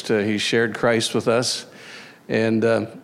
He shared Christ with us. And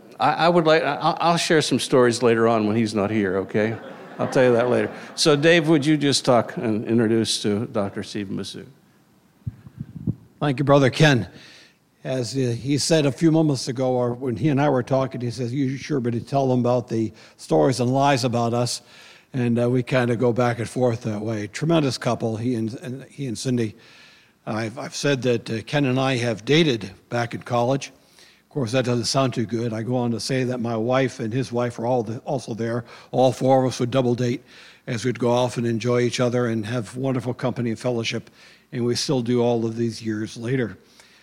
I'll share some stories later on when he's not here, okay? I'll tell you that later. So, Dave, would you just talk and introduce to Dr. Stephen Massoud? Thank you, Brother Ken. As he said a few moments ago, or when he and I were talking, he says, you sure better tell them about the stories and lies about us. And we kind of go back and forth that way. Tremendous couple, he and Cindy. I've said that Ken and I have dated back in college. Of course, that doesn't sound too good. I go on to say that my wife and his wife are also there. All four of us would double date as we'd go off and enjoy each other and have wonderful company and fellowship. And we still do all of these years later.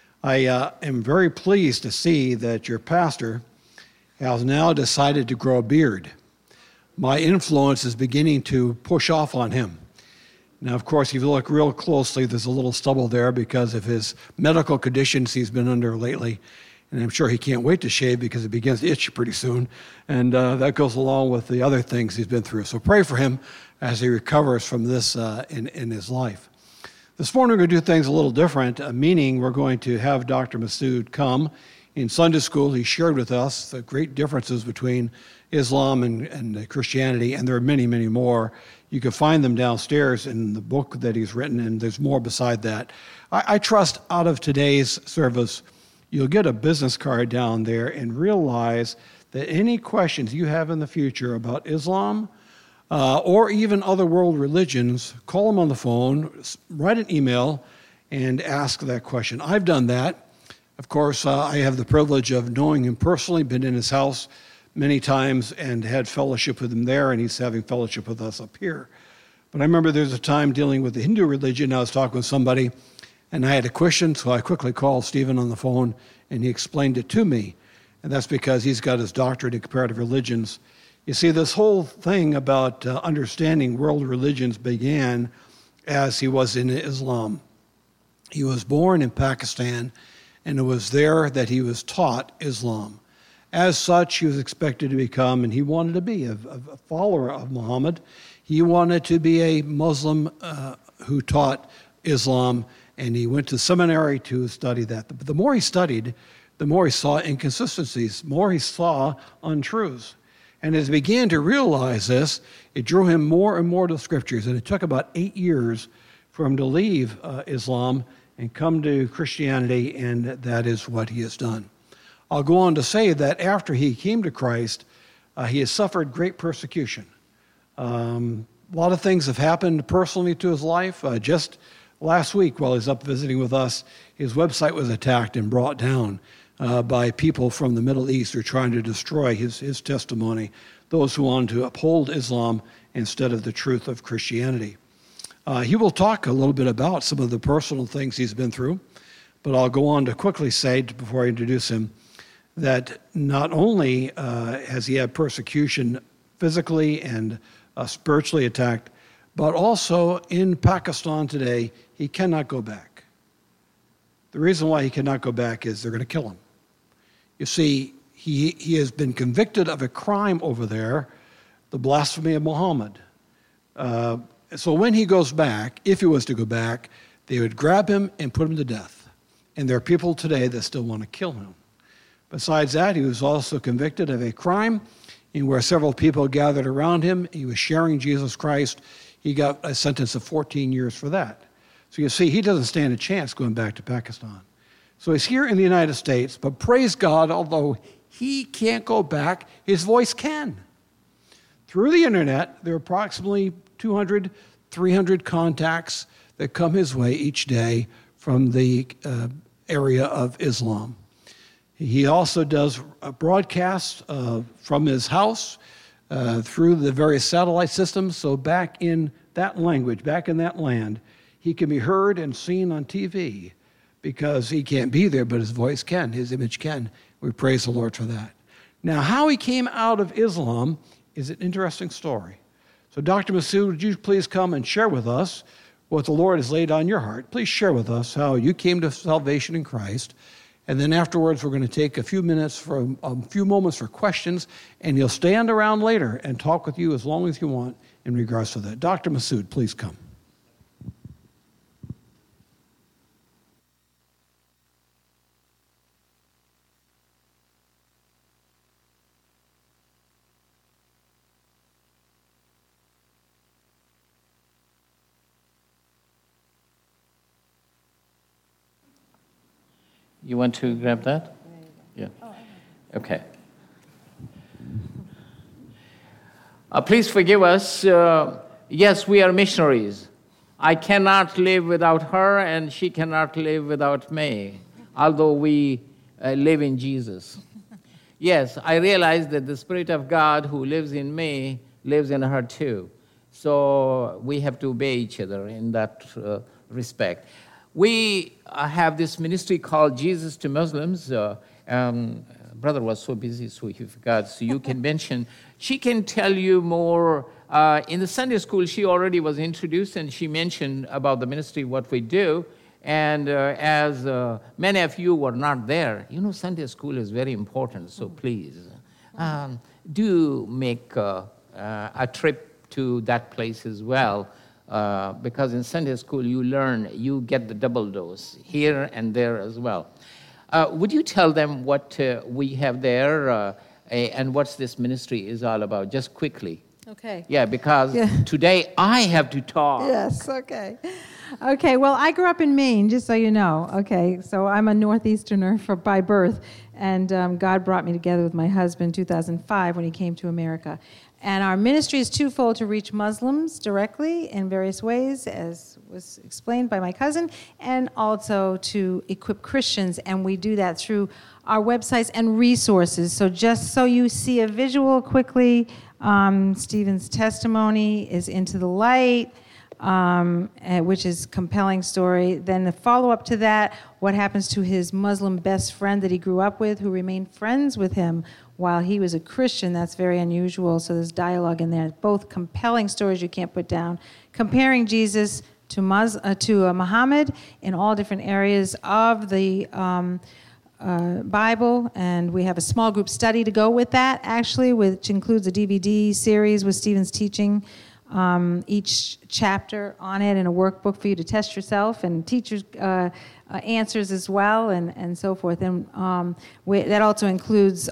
I am very pleased to see that your pastor has now decided to grow a beard. My influence is beginning to push off on him. Now, of course, if you look real closely, there's a little stubble there because of his medical conditions he's been under lately. And I'm sure he can't wait to shave because it begins to itch pretty soon. And that goes along with the other things he's been through. So pray for him as he recovers from this in his life. This morning we're going to do things a little different, meaning we're going to have Dr. Massoud come. In Sunday school, he shared with us the great differences between Islam and Christianity, and there are many, many more. You can find them downstairs in the book that he's written, and there's more beside that. I trust out of today's service, you'll get a business card down there and realize that any questions you have in the future about Islam or even other world religions, call him on the phone, write an email, and ask that question. I've done that. Of course, I have the privilege of knowing him personally, been in his house many times and had fellowship with him there, and he's having fellowship with us up here. But I remember there's a time dealing with the Hindu religion. I was talking with somebody, and I had a question, so I quickly called Stephen on the phone, and he explained it to me. And that's because he's got his doctorate in comparative religions. You see, this whole thing about understanding world religions began as he was in Islam. He was born in Pakistan, and it was there that he was taught Islam. As such, he was expected to become, and he wanted to be a follower of Muhammad. He wanted to be a Muslim who taught Islam, and he went to seminary to study that. But the more he studied, the more he saw inconsistencies, the more he saw untruths. And as he began to realize this, it drew him more and more to the scriptures. And it took about 8 years for him to leave Islam and come to Christianity, and that is what he has done. I'll go on to say that after he came to Christ, he has suffered great persecution. A lot of things have happened personally to his life. Just last week, while he was up visiting with us, his website was attacked and brought down by people from the Middle East who are trying to destroy his testimony, those who want to uphold Islam instead of the truth of Christianity. He will talk a little bit about some of the personal things he's been through, but I'll go on to quickly say, before I introduce him, that not only has he had persecution physically and spiritually attacked, but also in Pakistan today, he cannot go back. The reason why he cannot go back is they're going to kill him. You see, he has been convicted of a crime over there, the blasphemy of Muhammad. So when he goes back, if he was to go back, they would grab him and put him to death. And there are people today that still want to kill him. Besides that, he was also convicted of a crime in where several people gathered around him. He was sharing Jesus Christ. He got a sentence of 14 years for that. So you see, he doesn't stand a chance going back to Pakistan. So he's here in the United States, but praise God, although he can't go back, his voice can. Through the internet, there are approximately 200, 300 contacts that come his way each day from the area of Islam. He also does broadcasts from his house through the various satellite systems. So back in that language, back in that land, he can be heard and seen on TV because he can't be there, but his voice can, his image can. We praise the Lord for that. Now, how he came out of Islam is an interesting story. So Dr. Massoud, would you please come and share with us what the Lord has laid on your heart? Please share with us how you came to salvation in Christ. And then afterwards, we're going to take a few moments for questions, and he'll stand around later and talk with you as long as you want in regards to that. Dr. Massoud, please come. You want to grab that? Yeah. Okay. Please forgive us. Yes, we are missionaries. I cannot live without her, and she cannot live without me, although we live in Jesus. Yes, I realize that the Spirit of God who lives in me lives in her too. So we have to obey each other in that respect. We have this ministry called Jesus to Muslims. Brother was so busy, so he forgot. So you can mention. She can tell you more. In the Sunday school, she already was introduced, and she mentioned about the ministry, what we do. And as many of you were not there, you know, Sunday school is very important. So please, do make a trip to that place as well. Because in Sunday school, you get the double dose here and there as well. Would you tell them what we have there and what this ministry is all about, just quickly? Okay. Yeah, because today I have to talk. Yes, okay. Okay, well, I grew up in Maine, just so you know. Okay, so I'm a Northeasterner by birth, and God brought me together with my husband in 2005 when he came to America. And our ministry is twofold: to reach Muslims directly in various ways, as was explained by my cousin, and also to equip Christians. And we do that through our websites and resources. So just so you see a visual quickly, Stephen's testimony is Into the Light, which is a compelling story. Then the follow-up to that, what happens to his Muslim best friend that he grew up with, who remained friends with him while he was a Christian. That's very unusual. So there's dialogue in there. Both compelling stories you can't put down. Comparing Jesus to Muhammad in all different areas of the Bible, and we have a small group study to go with that, actually, which includes a DVD series with Stephen's teaching each chapter on it, and a workbook for you to test yourself, and teachers' answers as well, and so forth. And that also includes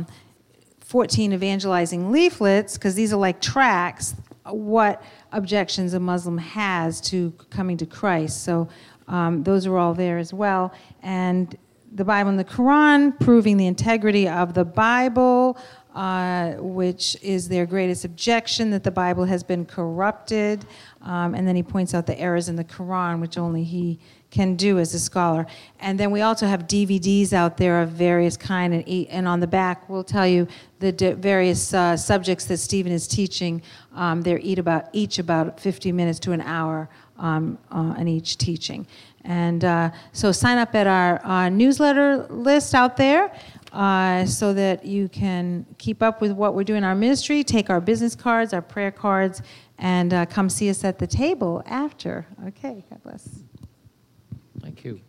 14 evangelizing leaflets, because these are like tracts, what objections a Muslim has to coming to Christ. So those are all there as well. And the Bible and the Quran, proving the integrity of the Bible, which is their greatest objection, that the Bible has been corrupted. And then he points out the errors in the Quran, which only he can do as a scholar. And then we also have DVDs out there of various kind, and on the back we'll tell you the various subjects that Stephen is teaching. They're each about 50 minutes to an hour on each teaching. And so sign up at our newsletter list out there so that you can keep up with what we're doing in our ministry, take our business cards, our prayer cards, and come see us at the table after. Okay, God bless. Thank you.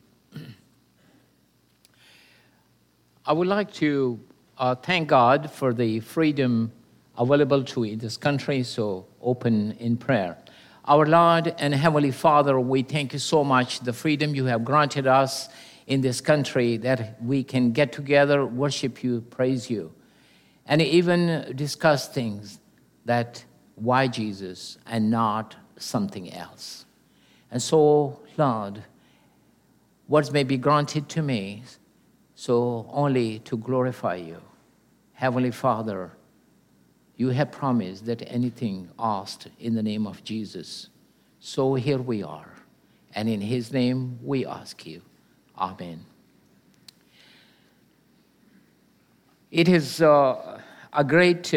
I would like to thank God for the freedom available to in this country, so open in prayer. Our Lord and Heavenly Father, we thank you so much, the freedom you have granted us in this country, that we can get together, worship you, praise you, and even discuss things that why Jesus and not something else. And so, Lord, words may be granted to me, so only to glorify you. Heavenly Father, you have promised that anything asked in the name of Jesus. So here we are, and in his name we ask you. Amen. It is a great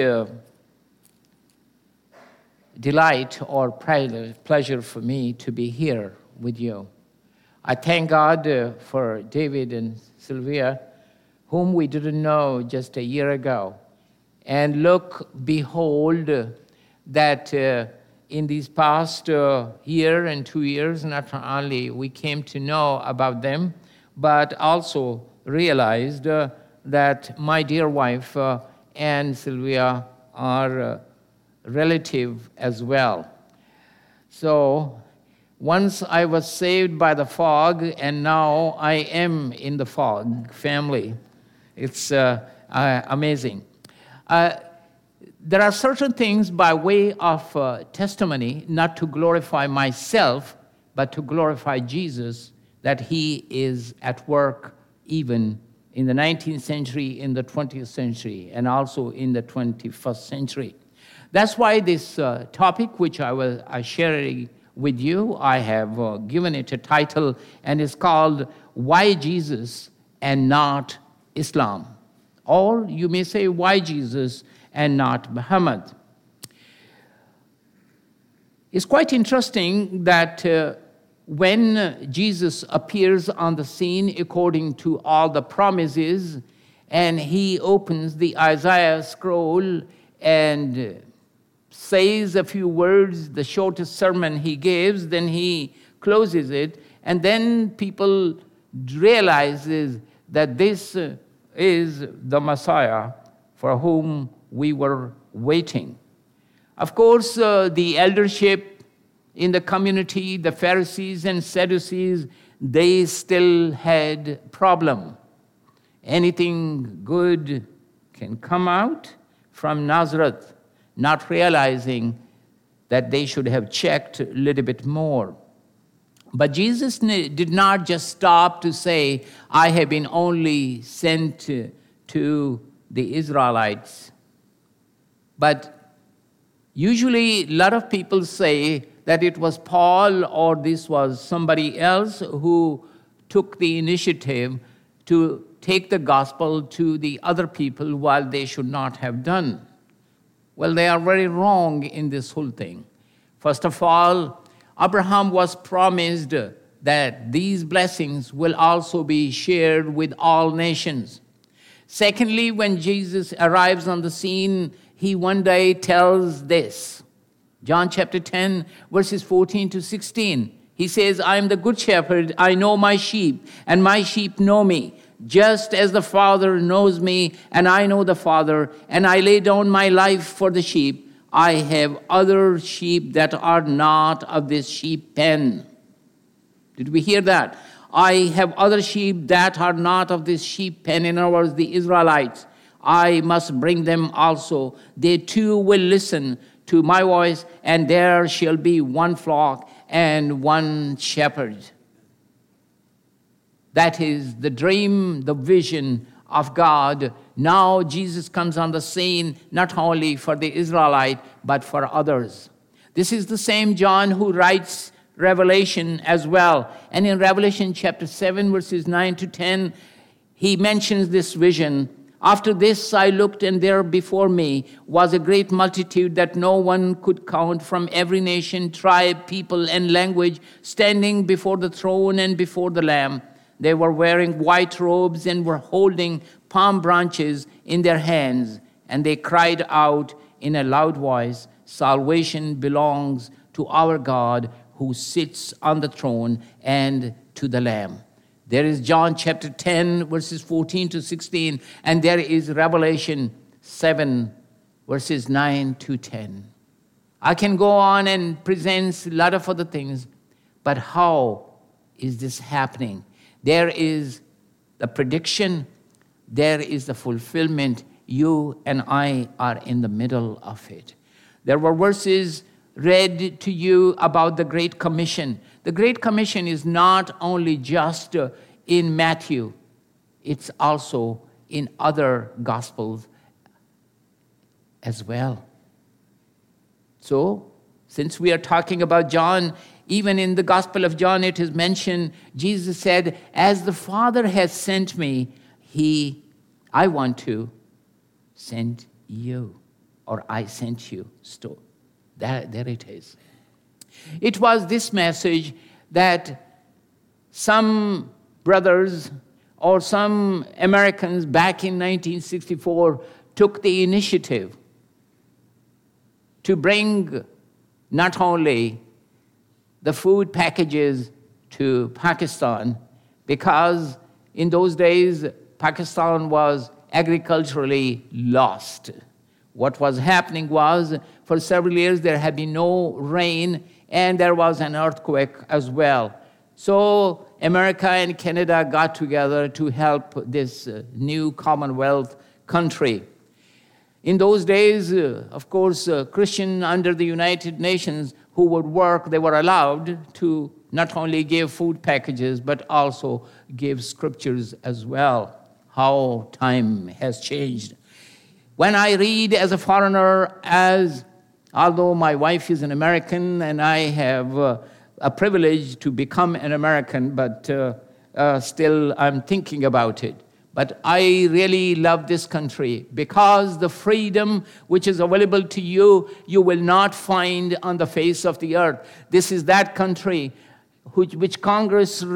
delight or pleasure for me to be here with you. I thank God for David and Sylvia, whom we didn't know just a year ago. And look, behold, that in these past year and 2 years, not only we came to know about them, but also realized that my dear wife and Sylvia are relative as well. So once I was saved by the fog, and now I am in the fog family. It's amazing. There are certain things by way of testimony, not to glorify myself, but to glorify Jesus, that he is at work even in the 19th century, in the 20th century, and also in the 21st century. That's why this topic, which I sharing with you, I have given it a title, and it's called Why Jesus and Not Islam? Or you may say, why Jesus and not Muhammad? It's quite interesting that when Jesus appears on the scene according to all the promises, and he opens the Isaiah scroll and says a few words, the shortest sermon he gives, then he closes it, and then people realizes that this is the Messiah for whom we were waiting. Of course, the eldership in the community, the Pharisees and Sadducees, they still had problem. Anything good can come out from Nazareth, not realizing that they should have checked a little bit more. But Jesus did not just stop to say, I have been only sent to the Israelites. But usually a lot of people say that it was Paul or this was somebody else who took the initiative to take the gospel to the other people while they should not have done. Well, they are very wrong in this whole thing. First of all, Abraham was promised that these blessings will also be shared with all nations. Secondly, when Jesus arrives on the scene, he one day tells this. John chapter 10, verses 14 to 16. He says, I am the good shepherd. I know my sheep, and my sheep know me. Just as the Father knows me, and I know the Father, and I lay down my life for the sheep. I have other sheep that are not of this sheep pen. Did we hear that? I have other sheep that are not of this sheep pen. In other words, the Israelites. I must bring them also. They too will listen to my voice, and there shall be one flock and one shepherd. That is the dream, the vision of God. Now Jesus comes on the scene, not only for the Israelite, but for others. This is the same John who writes Revelation as well. And in Revelation chapter 7, verses 9 to 10, he mentions this vision. After this I looked, and there before me was a great multitude that no one could count, from every nation, tribe, people, and language, standing before the throne and before the Lamb. They were wearing white robes and were holding palm branches in their hands. And they cried out in a loud voice, Salvation belongs to our God who sits on the throne and to the Lamb. There is John chapter 10, verses 14 to 16, and there is Revelation 7, verses 9 to 10. I can go on and present a lot of other things, but how is this happening? There is the prediction, there is the fulfillment. You and I are in the middle of it. There were verses read to you about the Great Commission. The Great Commission is not only just in Matthew, it's also in other Gospels as well. So, since we are talking about John, even in the Gospel of John it is mentioned, Jesus said, as the Father has sent me, I want to send you, or I sent you. So, there it is. It was this message that some brothers or some Americans back in 1964 took the initiative to bring not only the food packages to Pakistan, because in those days Pakistan was agriculturally lost. What was happening was, for several years there had been no rain, and there was an earthquake as well. So America and Canada got together to help this new Commonwealth country. In those days, of course, Christians under the United Nations who would work, they were allowed to not only give food packages, but also give scriptures as well. How time has changed. When I read as a foreigner, although my wife is an American and I have a privilege to become an American, but still I'm thinking about it. But I really love this country because the freedom which is available to you, you will not find on the face of the earth. This is that country which Congress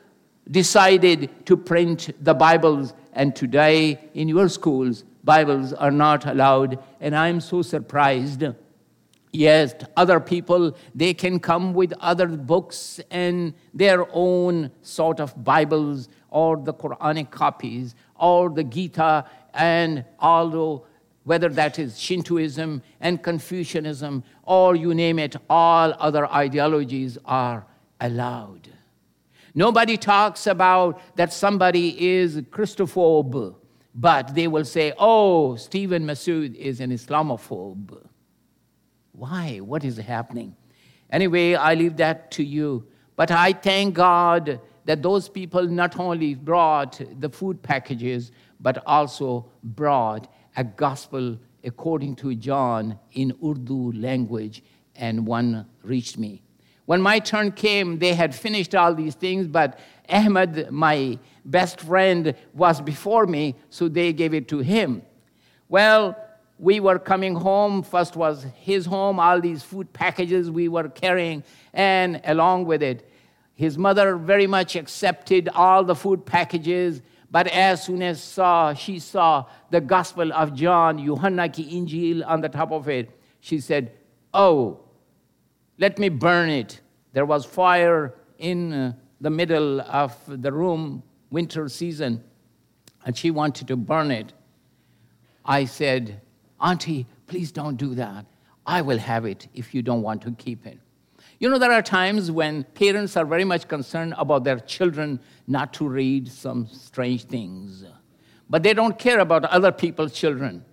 decided to print the Bibles, and today in your schools, Bibles are not allowed, and I'm so surprised. Yes, other people, they can come with other books and their own sort of Bibles or the Quranic copies or the Gita, and although whether that is Shintoism and Confucianism or you name it, all other ideologies are allowed. Nobody talks about that somebody is Christophobe, but they will say, oh, Stephen Masood is an Islamophobe. Why? What is happening? Anyway, I leave that to you. But I thank God that those people not only brought the food packages, but also brought a gospel according to John in Urdu language, and one reached me. When my turn came, they had finished all these things, but Ahmed, my best friend, was before me, so they gave it to him. Well, we were coming home. First was his home, all these food packages we were carrying, and along with it, his mother very much accepted all the food packages, but as soon as she saw the Gospel of John, Yuhanna ki Injil on the top of it, she said, oh, let me burn it. There was fire in the middle of the room, winter season, and she wanted to burn it. I said, Auntie, please don't do that. I will have it if you don't want to keep it. You know, there are times when parents are very much concerned about their children not to read some strange things, but they don't care about other people's children.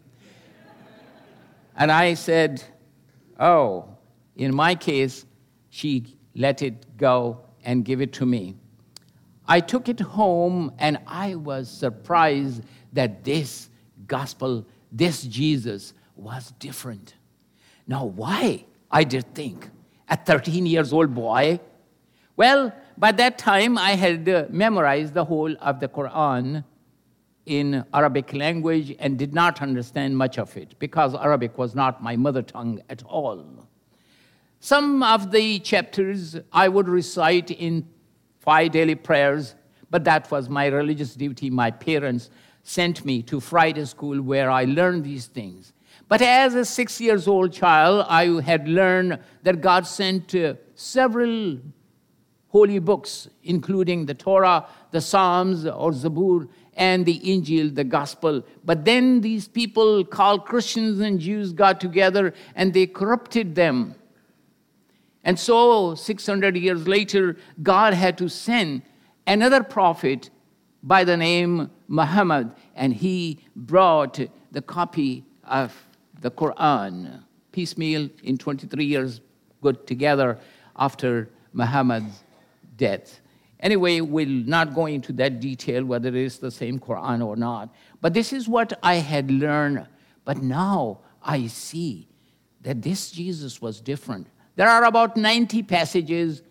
And I said, oh, in my case, she let it go and give it to me. I took it home, and I was surprised that this gospel, this Jesus, was different. Now, why? I did think. A 13-year-old boy? Well, by that time, I had memorized the whole of the Quran in Arabic language and did not understand much of it because Arabic was not my mother tongue at all. Some of the chapters I would recite in 5 daily prayers, but that was my religious duty. My parents sent me to Friday school where I learned these things. But as a 6-year-old child, I had learned that God sent several holy books, including the Torah, the Psalms, or Zabur, and the Injil, the Gospel. But then these people called Christians and Jews got together, and they corrupted them. And so, 600 years later, God had to send another prophet by the name Muhammad, and he brought the copy of the Quran, piecemeal in 23 years, good together after Muhammad's death. Anyway, we'll not go into that detail, whether it is the same Quran or not. But this is what I had learned. But now I see that this Jesus was different. There are about 90 passages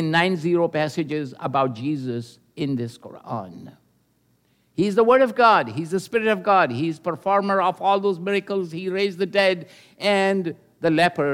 about Jesus in this Quran. He's the Word of God. He's the Spirit of God. He's performer of all those miracles. He raised the dead, and the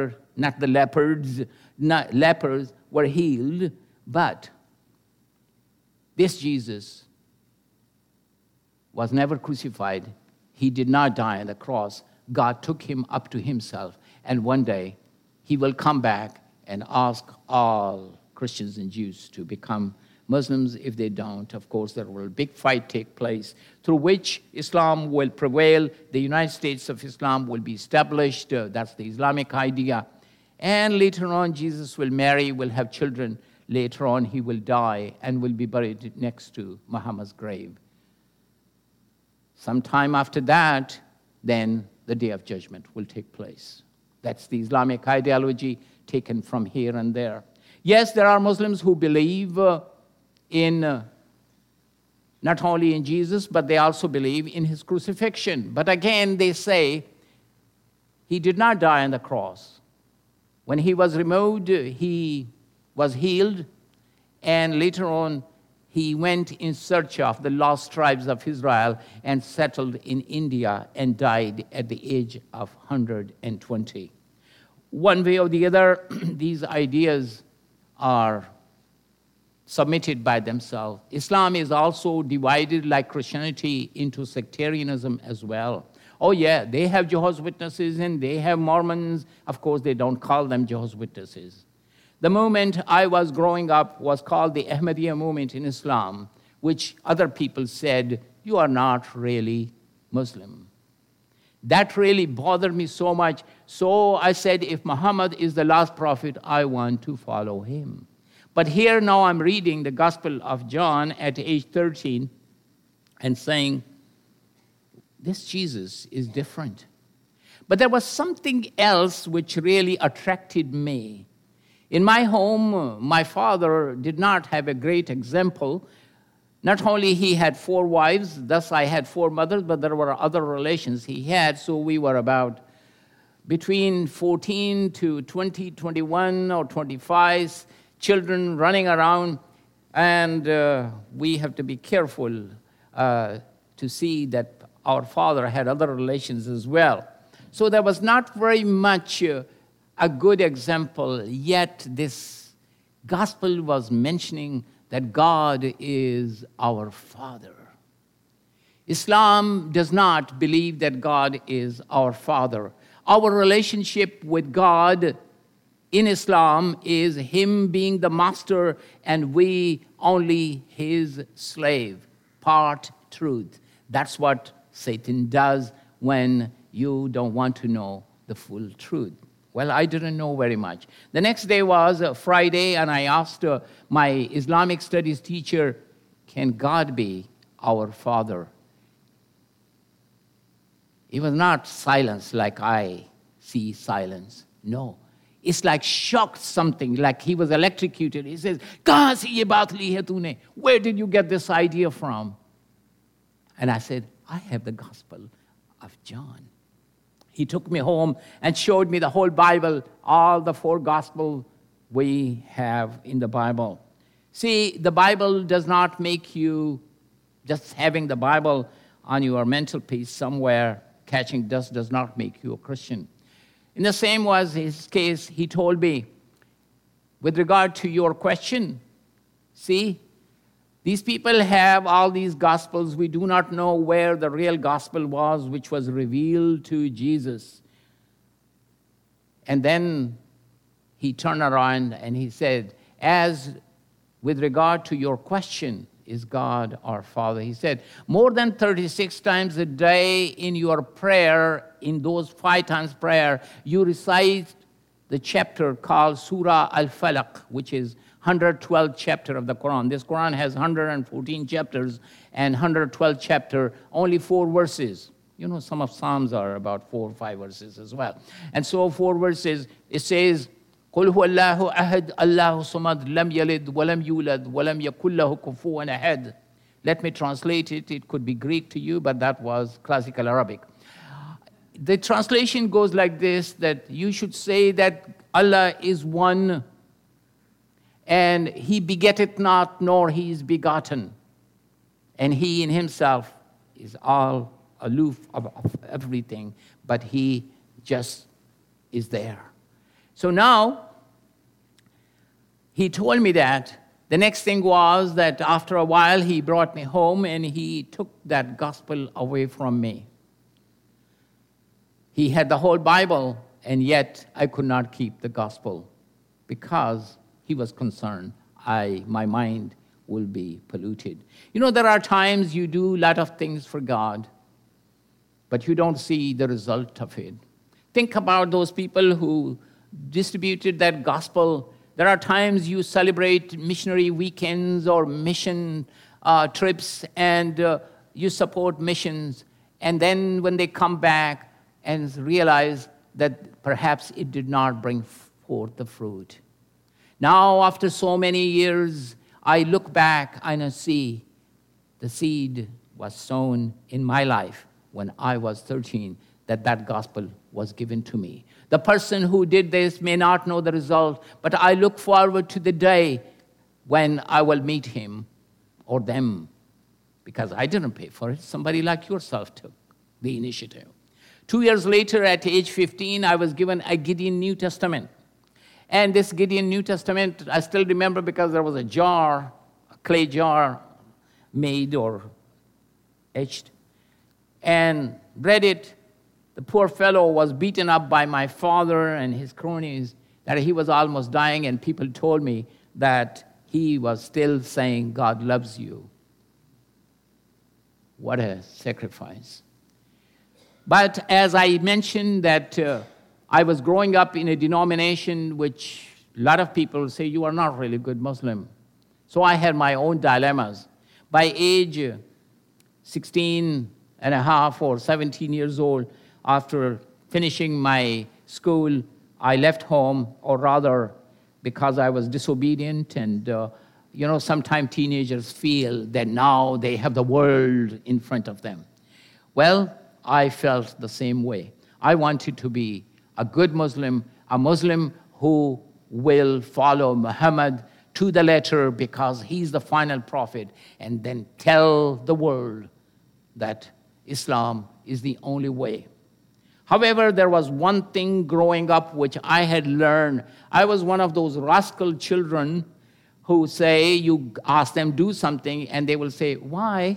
lepers were healed. But this Jesus was never crucified. He did not die on the cross. God took him up to himself, and one day he will come back and ask all Christians and Jews to become Muslims. If they don't, of course, there will be a big fight take place through which Islam will prevail. The United States of Islam will be established. That's the Islamic idea. And later on, Jesus will marry, will have children. Later on, he will die and will be buried next to Muhammad's grave. Sometime after that, then the Day of Judgment will take place. That's the Islamic ideology taken from here and there. Yes, there are Muslims who believe in not only in Jesus, but they also believe in his crucifixion. But again, they say he did not die on the cross. When he was removed, he was healed, and later on, he went in search of the lost tribes of Israel and settled in India and died at the age of 120. One way or the other, these ideas are submitted by themselves. Islam is also divided, like Christianity, into sectarianism as well. Oh yeah, they have Jehovah's Witnesses and they have Mormons. Of course, they don't call them Jehovah's Witnesses. The movement I was growing up was called the Ahmadiyya movement in Islam, which other people said, you are not really Muslim. That really bothered me so much. So I said, if Muhammad is the last prophet, I want to follow him. But here now I'm reading the Gospel of John at age 13 and saying, this Jesus is different. But there was something else which really attracted me. In my home, my father did not have a great example. Not only he had 4 wives, thus I had 4 mothers, but there were other relations he had, so we were about between 14 to 20, 21 or 25 children running around, and we have to be careful to see that our father had other relations as well. So there was not very much a good example, yet this gospel was mentioning that God is our Father. Islam does not believe that God is our Father. Our relationship with God in Islam is him being the master and we only his slave. Part truth. That's what Satan does when you don't want to know the full truth. Well, I didn't know very much. The next day was Friday, and I asked my Islamic studies teacher, can God be our Father? It was not silence like I see silence. No. It's like shocked something, like he was electrocuted. He says, "Kahan se ye baat li hai tune? Where did you get this idea from?" And I said, I have the Gospel of John. He took me home and showed me the whole Bible, all the 4 Gospels we have in the Bible. See, the Bible does not make you, just having the Bible on your mantelpiece somewhere, catching dust does not make you a Christian. In the same was his case, he told me, with regard to your question, see, these people have all these gospels. We do not know where the real gospel was, which was revealed to Jesus. And then he turned around and he said, as with regard to your question, is God our Father? He said, more than 36 times a day in your prayer, in those 5 times prayer, you recite the chapter called Surah Al-Falaq, which is 112th chapter of the Quran. This Quran has 114 chapters and 112th chapter, only 4 verses. You know, some of Psalms are about 4 or 5 verses as well. And so 4 verses, it says, قُلْ هُوَ اللَّهُ أَحَدٌ اللَّهُ صَمَدٌ لَمْ يَلِدْ وَلَمْ يُولَدْ وَلَمْ يَكُنْ لَهُ كُفُوًا أَحَدٌ. Let me translate it. It could be Greek to you, but that was classical Arabic. The translation goes like this, that you should say that Allah is one, and he begetteth not, nor he is begotten. And he in himself is all aloof of everything, but he just is there. So now, he told me that. The next thing was that after a while, he brought me home and he took that gospel away from me. He had the whole Bible, and yet I could not keep the gospel because he was concerned my mind will be polluted. You know, there are times you do a lot of things for God, but you don't see the result of it. Think about those people who distributed that gospel. There are times you celebrate missionary weekends or mission trips, and you support missions, and then when they come back and realize that perhaps it did not bring forth the fruit. Now, after so many years, I look back and I see the seed was sown in my life when I was 13, that gospel was given to me. The person who did this may not know the result, but I look forward to the day when I will meet him or them, because I didn't pay for it. Somebody like yourself took the initiative. 2 years later, at age 15, I was given a Gideon New Testament. And this Gideon New Testament, I still remember because there was a jar, a clay jar made or etched, and read it. The poor fellow was beaten up by my father and his cronies, that he was almost dying, and people told me that he was still saying, God loves you. What a sacrifice. But as I mentioned that I was growing up in a denomination which a lot of people say, you are not really a good Muslim. So I had my own dilemmas. By age 16 and a half or 17 years old, after finishing my school, I left home, or rather because I was disobedient. And, sometimes teenagers feel that now they have the world in front of them. Well, I felt the same way. I wanted to be a good Muslim, a Muslim who will follow Muhammad to the letter because he's the final prophet, and then tell the world that Islam is the only way. However, there was one thing growing up which I had learned. I was one of those rascal children who say, you ask them do something, and they will say, why?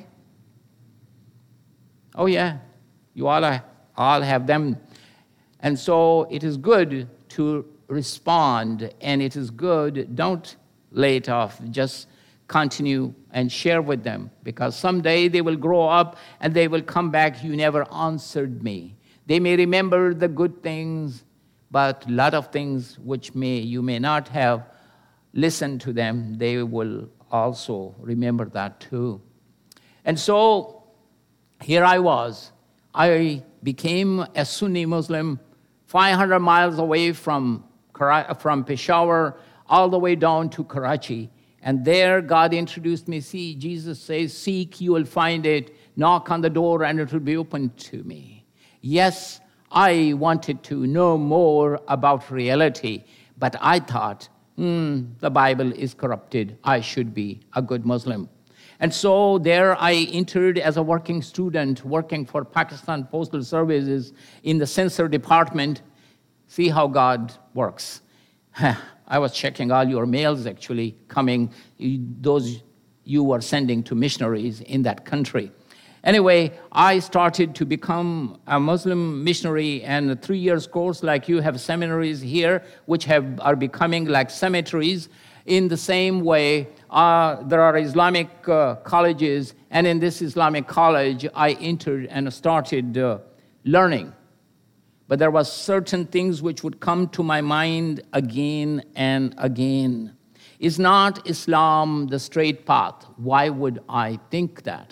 Oh yeah, you all have them. And so it is good to respond, and it is good, don't lay it off, just continue and share with them, because someday they will grow up and they will come back, you never answered me. They may remember the good things, but a lot of things which you may not have listened to them, they will also remember that too. And so here I was. I became a Sunni Muslim 500 miles away from Peshawar all the way down to Karachi. And there God introduced me. See, Jesus says, seek, you will find it. Knock on the door and it will be opened to me. Yes, I wanted to know more about reality, but I thought, the Bible is corrupted. I should be a good Muslim. And so there I entered as a working student, working for Pakistan Postal Services in the censor department. See how God works. I was checking all your mails actually coming, those you were sending to missionaries in that country. Anyway, I started to become a Muslim missionary, and a 3 years course, like you have seminaries here, which are becoming like cemeteries. In the same way, there are Islamic colleges, and in this Islamic college, I entered and started learning. But there was certain things which would come to my mind again and again. Is not Islam the straight path? Why would I think that?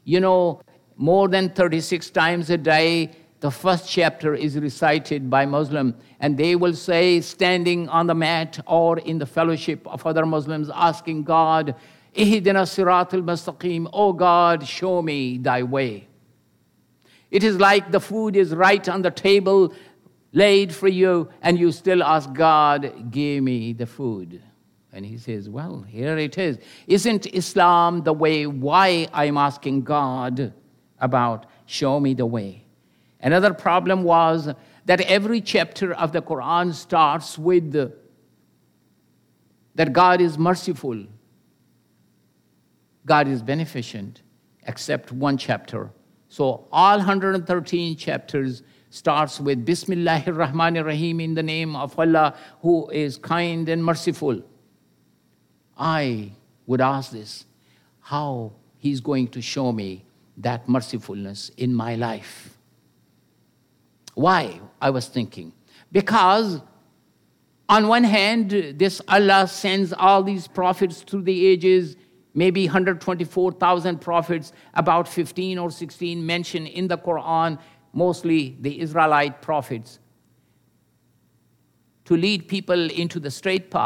More than 36 times a day, the first chapter is recited by Muslim, and they will say, standing on the mat or in the fellowship of other Muslims, asking God, Ihdina siratal mustaqim, oh God, show me thy way. It is like the food is right on the table, laid for you, and you still ask God, give me the food. And he says, well, here it is. Isn't Islam the way? Why I'm asking God about show me the way? Another problem was that every chapter of the Quran starts with that God is merciful, God is beneficent, except one chapter. So all 113 chapters starts with Bismillahir Rahmanir Rahim, in the name of Allah, who is kind and merciful. I would ask this, how he's going to show me that mercifulness in my life. Why? I was thinking. Because on one hand, this Allah sends all these prophets through the ages, maybe 124,000 prophets, about 15 or 16 mentioned in the Quran, mostly the Israelite prophets, to lead people into the straight path.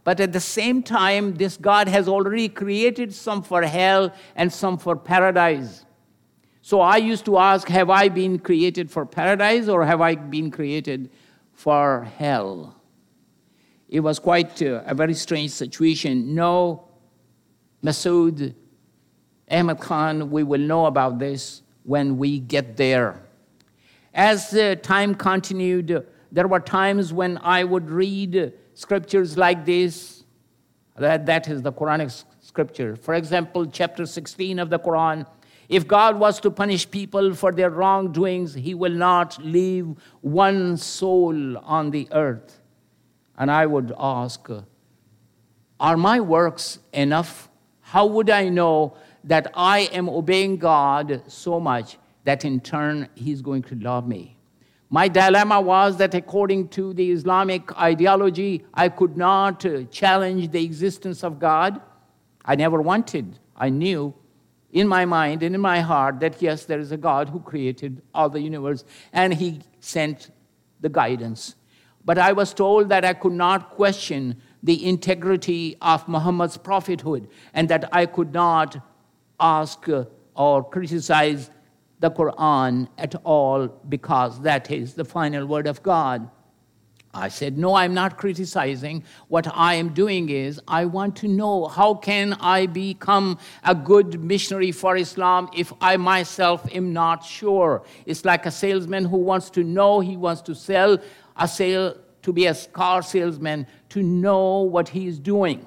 But at the same time, this God has already created some for hell and some for paradise. So I used to ask, have I been created for paradise or have I been created for hell? It was quite a very strange situation. No, Masood, Ahmed Khan, we will know about this when we get there. As time continued, there were times when I would read scriptures like this. That is the Quranic scripture. For example, chapter 16 of the Quran. If God was to punish people for their wrongdoings, he will not leave one soul on the earth. And I would ask, are my works enough? How would I know that I am obeying God so much that in turn he's going to love me? My dilemma was that according to the Islamic ideology, I could not challenge the existence of God. I never wanted. I knew in my mind and in my heart that yes, there is a God who created all the universe and he sent the guidance. But I was told that I could not question the integrity of Muhammad's prophethood and that I could not ask or criticize the Quran at all because that is the final word of God. I said, no, I'm not criticizing. What I am doing is I want to know how can I become a good missionary for Islam if I myself am not sure. It's like a salesman who wants to know, he wants to sell to be a car salesman, to know what he is doing.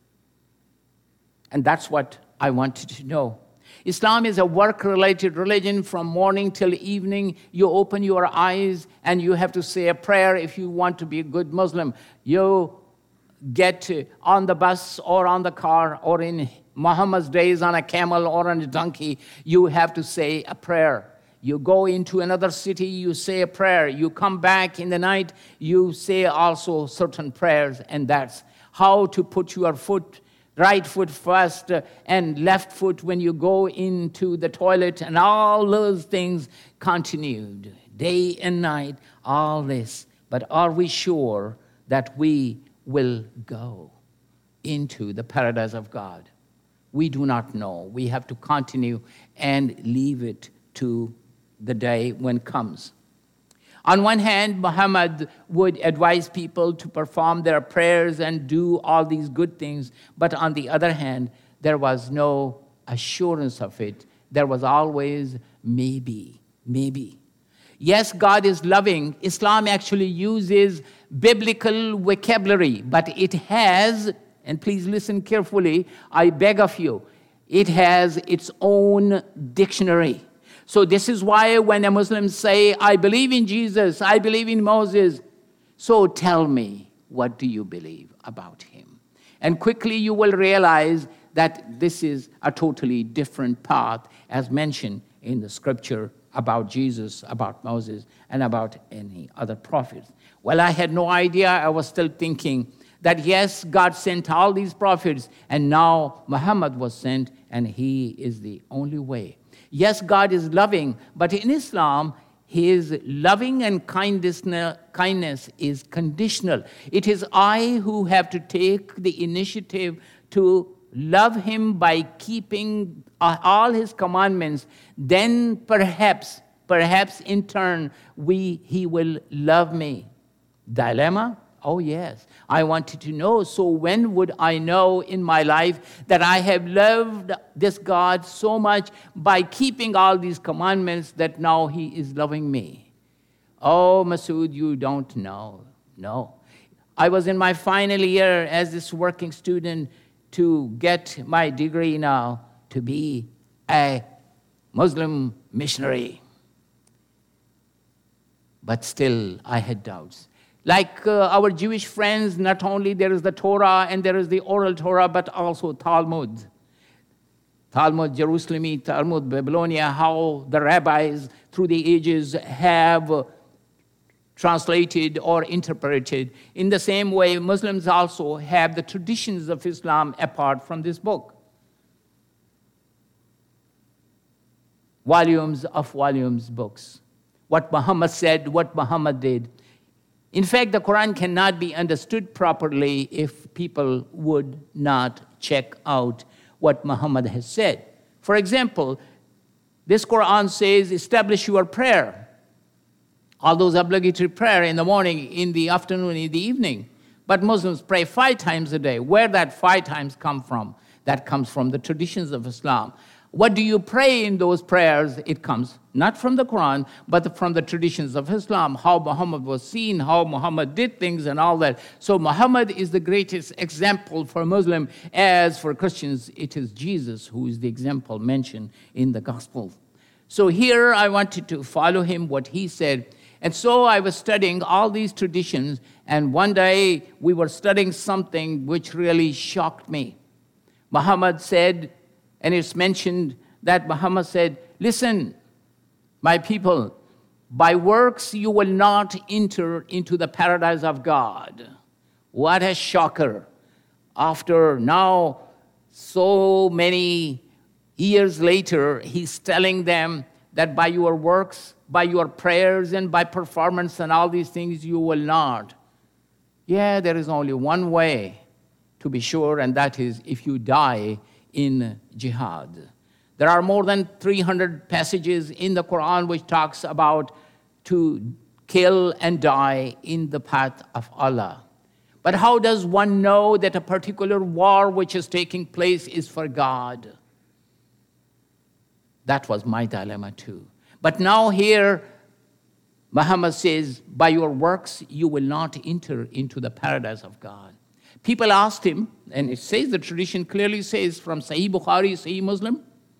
And that's what I wanted to know. Islam is a work-related religion. From morning till evening, you open your eyes and you have to say a prayer if you want to be a good Muslim. You get on the bus or on the car or in Muhammad's days on a camel or on a donkey, you have to say a prayer. You go into another city, you say a prayer. You come back in the night, you say also certain prayers, and that's how to put your right foot first and left foot when you go into the toilet, and all those things continued, day and night, all this. But are we sure that we will go into the paradise of God? We do not know. We have to continue and leave it to the day when comes. On one hand, Muhammad would advise people to perform their prayers and do all these good things. But on the other hand, there was no assurance of it. There was always maybe. Yes, God is loving. Islam actually uses biblical vocabulary, but it has, and please listen carefully, I beg of you, it has its own dictionary. So this is why when a Muslim say, I believe in Jesus, I believe in Moses, so tell me, what do you believe about him? And quickly you will realize that this is a totally different path as mentioned in the scripture about Jesus, about Moses, and about any other prophets. Well, I had no idea. I was still thinking that yes, God sent all these prophets, and now Muhammad was sent, and he is the only way. Yes, God is loving, but in Islam, his loving and kindness is conditional. It is I who have to take the initiative to love him by keeping all his commandments. Then perhaps in turn, he will love me. Dilemma? Oh, yes. I wanted to know. So when would I know in my life that I have loved this God so much by keeping all these commandments that now he is loving me? Oh, Masood, you don't know. No. I was in my final year as this working student to get my degree now to be a Muslim missionary. But still, I had doubts. Like our Jewish friends, not only there is the Torah and there is the oral Torah, but also Talmud. Talmud Jerusalem, Talmud Babylonia, how the rabbis through the ages have translated or interpreted. In the same way, Muslims also have the traditions of Islam apart from this book. Volumes of volumes books. What Muhammad said, what Muhammad did. In fact, the Quran cannot be understood properly if people would not check out what Muhammad has said. For example, this Quran says, establish your prayer. All those obligatory prayer in the morning, in the afternoon, in the evening. But Muslims pray 5 times a day. Where that 5 times come from? That comes from the traditions of Islam. What do you pray in those prayers? It comes not from the Quran, but from the traditions of Islam, how Muhammad was seen, how Muhammad did things and all that. So Muhammad is the greatest example for Muslim. As for Christians, it is Jesus who is the example mentioned in the gospel. So here I wanted to follow him, what he said. And so I was studying all these traditions, and one day we were studying something which really shocked me. Muhammad said, and it's mentioned that Muhammad said, listen, my people, by works you will not enter into the paradise of God. What a shocker. After now so many years later, he's telling them that by your works, by your prayers and by performance and all these things, you will not. Yeah, there is only one way to be sure, and that is if you die in jihad. There are more than 300 passages in the Quran which talks about to kill and die in the path of Allah. But how does one know that a particular war which is taking place is for God? That was my dilemma too. But now here, Muhammad says, by your works you will not enter into the paradise of God. People asked him, and it says, the tradition clearly says from Sahih Bukhari, Sahih Muslim,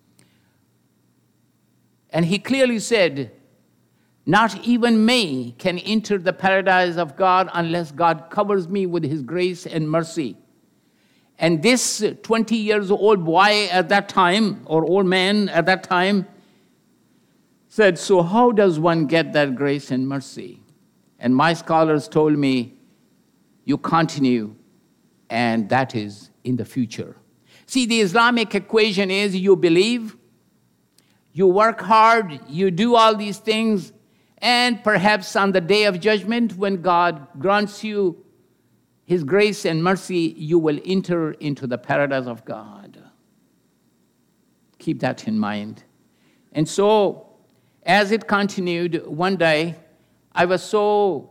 and he clearly said, not even me can enter the paradise of God unless God covers me with his grace and mercy. And this 20 years old boy at that time, or old man at that time, said, so how does one get that grace and mercy? And my scholars told me, you continue, and that is in the future. See, the Islamic equation is you believe, you work hard, you do all these things, and perhaps on the day of judgment, when God grants you his grace and mercy, you will enter into the paradise of God. Keep that in mind. And so, as it continued, one day, I was so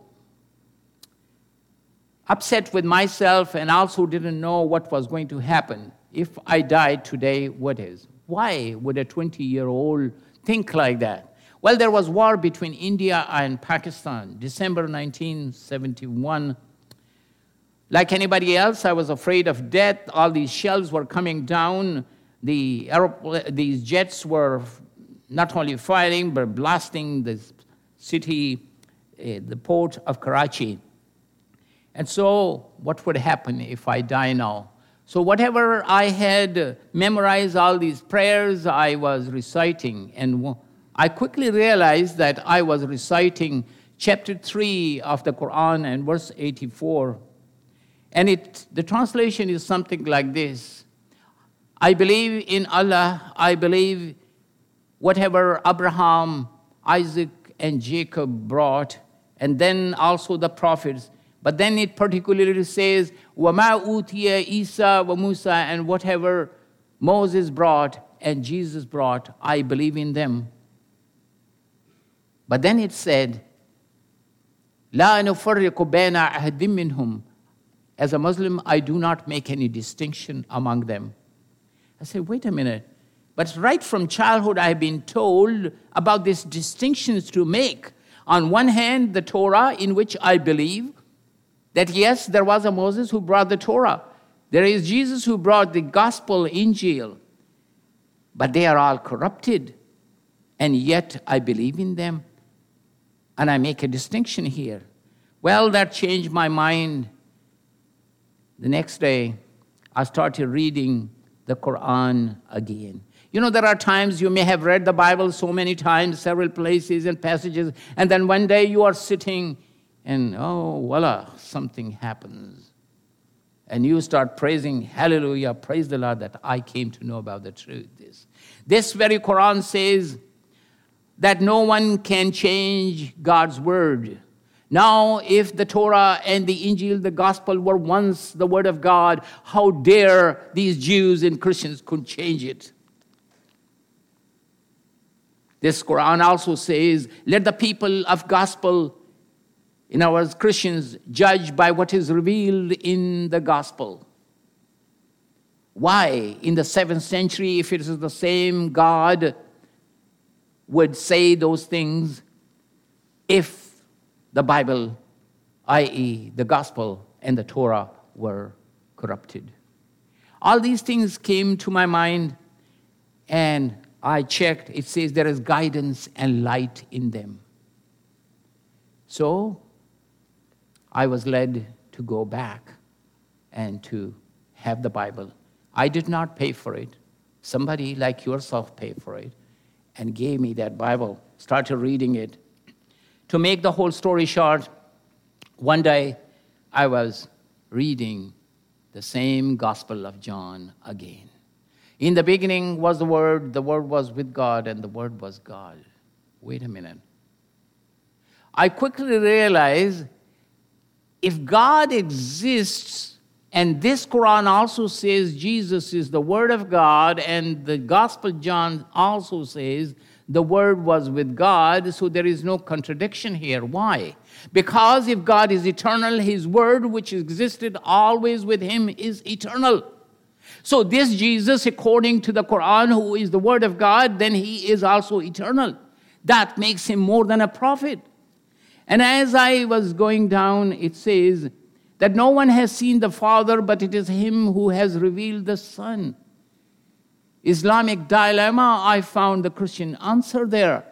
upset with myself and also didn't know what was going to happen. If I died today, what is? Why would a 20-year-old think like that? Well, there was war between India and Pakistan, December 1971. Like anybody else, I was afraid of death. All these shells were coming down. These jets were not only firing, but blasting the city, the port of Karachi. And so, what would happen if I die now? So whatever I had memorized, all these prayers I was reciting, and I quickly realized that I was reciting chapter 3 of the Quran and verse 84. And the translation is something like this. I believe in Allah, I believe whatever Abraham, Isaac, and Jacob brought, and then also the prophets. But then it particularly says, وَمَا أُوتِيَ Isa wa Musa, and whatever Moses brought and Jesus brought, I believe in them. But then it said, لَا نُفَرِّقُ بَيْنَ أَحَدٍ مِّنْهُمْ. As a Muslim, I do not make any distinction among them. I said, wait a minute. But right from childhood, I have been told about these distinctions to make. On one hand, the Torah, in which I believe, that yes, there was a Moses who brought the Torah. There is Jesus who brought the gospel, Injil. But they are all corrupted. And yet I believe in them. And I make a distinction here. Well, that changed my mind. The next day, I started reading the Quran again. You know, there are times you may have read the Bible so many times, several places and passages, and then one day you are sitting and, oh, voila, something happens. And you start praising, hallelujah, praise the Lord that I came to know about the truth. This very Quran says that no one can change God's word. Now, if the Torah and the Injil, the gospel, were once the word of God, how dare these Jews and Christians could change it? This Quran also says, let the people of gospel, in other words, Christians, judge by what is revealed in the gospel. Why, in the 7th century, if it is the same God, would say those things if the Bible, i.e., the gospel and the Torah, were corrupted? All these things came to my mind, and I checked. It says there is guidance and light in them. So I was led to go back and to have the Bible. I did not pay for it. Somebody like yourself paid for it and gave me that Bible. Started reading it. To make the whole story short, one day I was reading the same Gospel of John again. In the beginning was the Word was with God, and the Word was God. Wait a minute. I quickly realized if God exists, and this Quran also says Jesus is the Word of God, and the Gospel John also says the Word was with God, so there is no contradiction here. Why? Because if God is eternal, His Word, which existed always with Him, is eternal. So this Jesus, according to the Quran, who is the Word of God, then He is also eternal. That makes Him more than a prophet. And as I was going down, it says that no one has seen the Father, but it is Him who has revealed the Son. Islamic dilemma, I found the Christian answer there.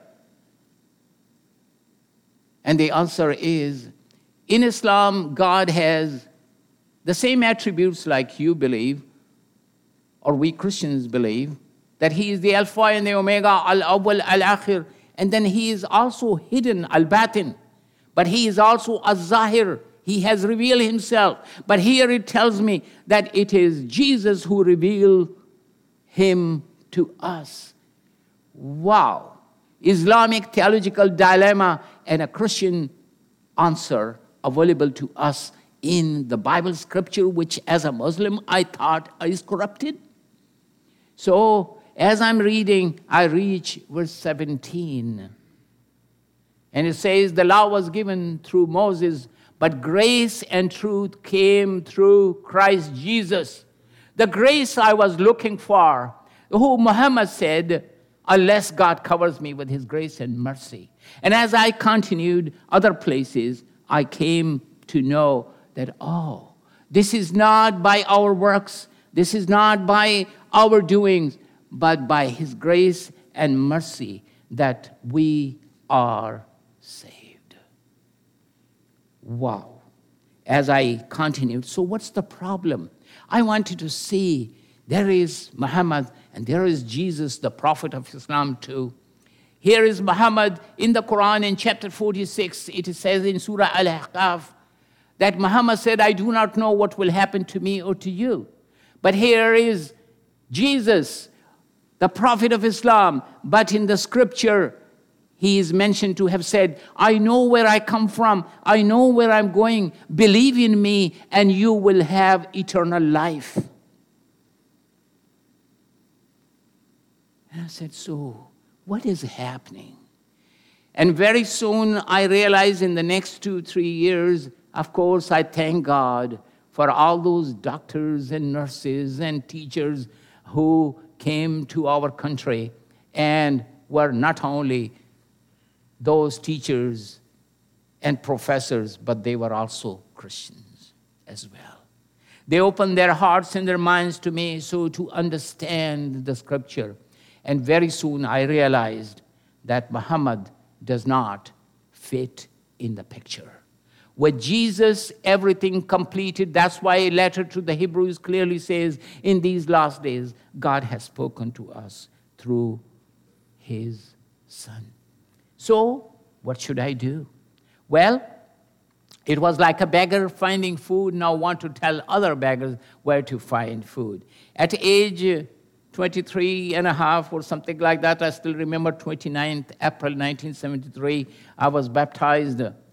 And the answer is, in Islam, God has the same attributes like you believe, or we Christians believe, that He is the Alpha and the Omega, Al-Awwal, Al-Akhir, and then He is also hidden, Al-Batin, but He is also Al-Zahir. He has revealed Himself. But here it tells me that it is Jesus who revealed Him to us. Wow. Islamic theological dilemma and a Christian answer available to us in the Bible scripture, which as a Muslim I thought is corrupted. So as I'm reading, I reach verse 17. And it says, the law was given through Moses, but grace and truth came through Christ Jesus. The grace I was looking for, who Muhammad said, unless God covers me with His grace and mercy. And as I continued other places, I came to know that, oh, this is not by our works, this is not by our doings, but by His grace and mercy that we are saved. Wow. As I continued, so what's the problem? I wanted to see there is Muhammad and there is Jesus, the prophet of Islam too. Here is Muhammad in the Quran in chapter 46. It says in Surah Al-Ahqaf that Muhammad said, I do not know what will happen to me or to you. But here is Jesus, the prophet of Islam. But in the scripture, he is mentioned to have said, I know where I come from. I know where I'm going. Believe in me and you will have eternal life. And I said, so what is happening? And very soon I realized in the next 2-3 years, of course, I thank God for all those doctors and nurses and teachers who came to our country and were not only those teachers and professors, but they were also Christians as well. They opened their hearts and their minds to me so to understand the scripture. And very soon I realized that Muhammad does not fit in the picture. With Jesus, everything completed. That's why a letter to the Hebrews clearly says, in these last days, God has spoken to us through His Son. So, what should I do? Well, it was like a beggar finding food. Now want to tell other beggars where to find food. At age 23 and a half or something like that, I still remember 29th April 1973, I was baptized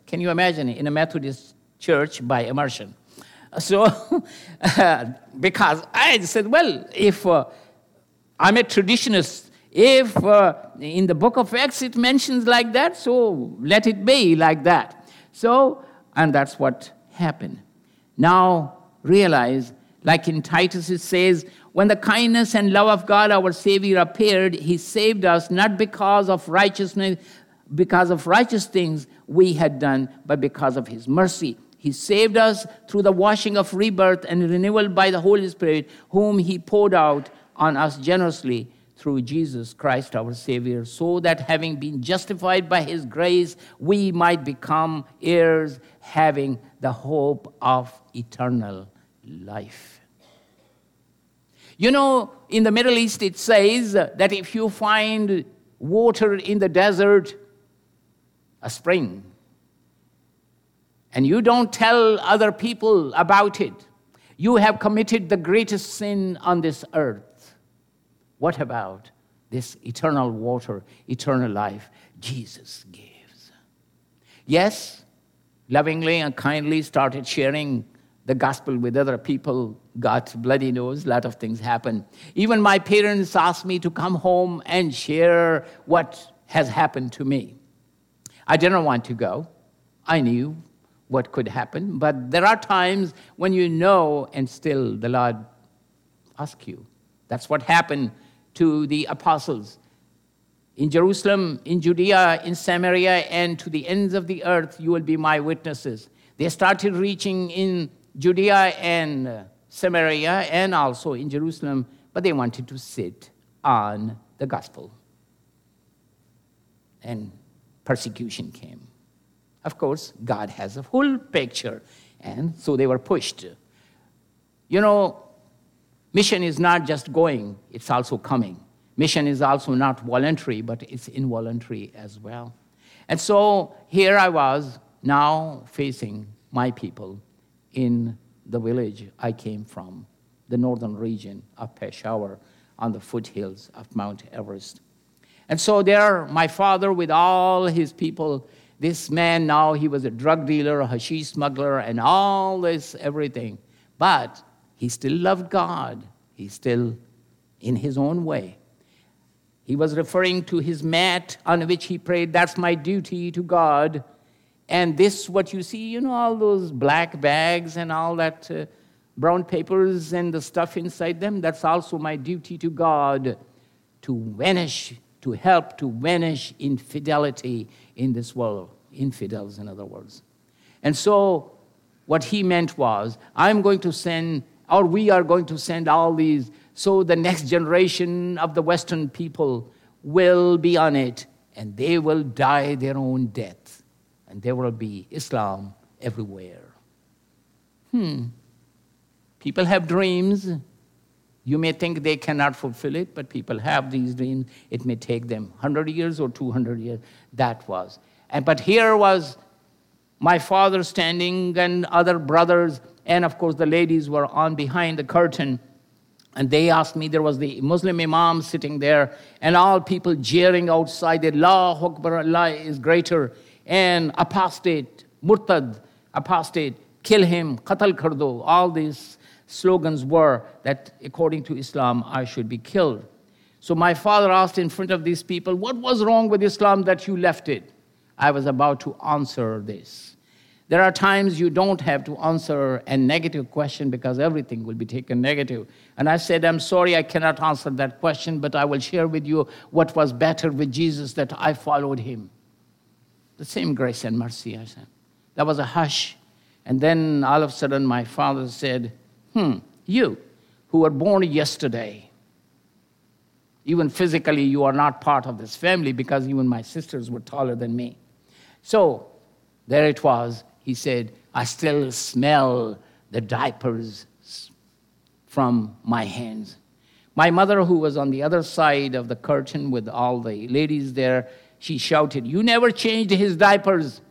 Can you imagine in a Methodist church by immersion? So, because I said, well, if I'm a traditionist, if in the book of Acts it mentions like that, so let it be like that. So, and that's what happened. Now, realize, like in Titus it says, when the kindness and love of God, our Savior, appeared, he saved us not because of righteousness, because of righteous things we had done, but because of his mercy. He saved us through the washing of rebirth and renewal by the Holy Spirit, whom he poured out on us generously through Jesus Christ our Savior, so that having been justified by his grace, we might become heirs, having the hope of eternal life. You know, in the Middle East it says that if you find water in the desert, a spring, and you don't tell other people about it, you have committed the greatest sin on this earth. What about this eternal water, eternal life Jesus gives? Yes, lovingly and kindly started sharing the gospel with other people. God bloody knows, a lot of things happen. Even my parents asked me to come home and share what has happened to me. I didn't want to go. I knew what could happen, but there are times when you know and still the Lord asks you. That's what happened to the apostles. In Jerusalem, in Judea, in Samaria, and to the ends of the earth, you will be my witnesses. They started reaching in Judea and Samaria and also in Jerusalem, but they wanted to sit on the gospel. And persecution came. Of course, God has a full picture, and so they were pushed. You know, mission is not just going, it's also coming. Mission is also not voluntary, but it's involuntary as well. And so here I was now facing my people in the village I came from, the northern region of Peshawar, on the foothills of Mount Everest. And so there, my father with all his people, this man now, he was a drug dealer, a hashish smuggler, and all this, everything. But he still loved God. He's still in his own way. He was referring to his mat on which he prayed, that's my duty to God. And this, what you see, you know, all those black bags and all that brown papers and the stuff inside them, that's also my duty to God to vanish, to help to vanish infidelity in this world. Infidels, in other words. And so what he meant was, I'm going to send, or we are going to send all these, so the next generation of the Western people will be on it, and they will die their own death. And there will be Islam everywhere. People have dreams. You may think they cannot fulfill it, but people have these dreams. It may take them 100 years or 200 years. That was. But here was my father standing and other brothers, and of course the ladies were on behind the curtain. And they asked me, there was the Muslim imam sitting there, and all people jeering outside, Allah Akbar, Allah is greater, and apostate, murtad, apostate, kill him, qatal kar do. All these slogans were that according to Islam, I should be killed. So my father asked in front of these people, what was wrong with Islam that you left it? I was about to answer this. There are times you don't have to answer a negative question because everything will be taken negative. And I said, I'm sorry, I cannot answer that question, but I will share with you what was better with Jesus, that I followed him. The same grace and mercy, I said. There was a hush. And then all of a sudden my father said, you who were born yesterday, even physically you are not part of this family because even my sisters were taller than me. So there it was. He said, I still smell the diapers from my hands. My mother, who was on the other side of the curtain with all the ladies there, she shouted, you never changed his diapers.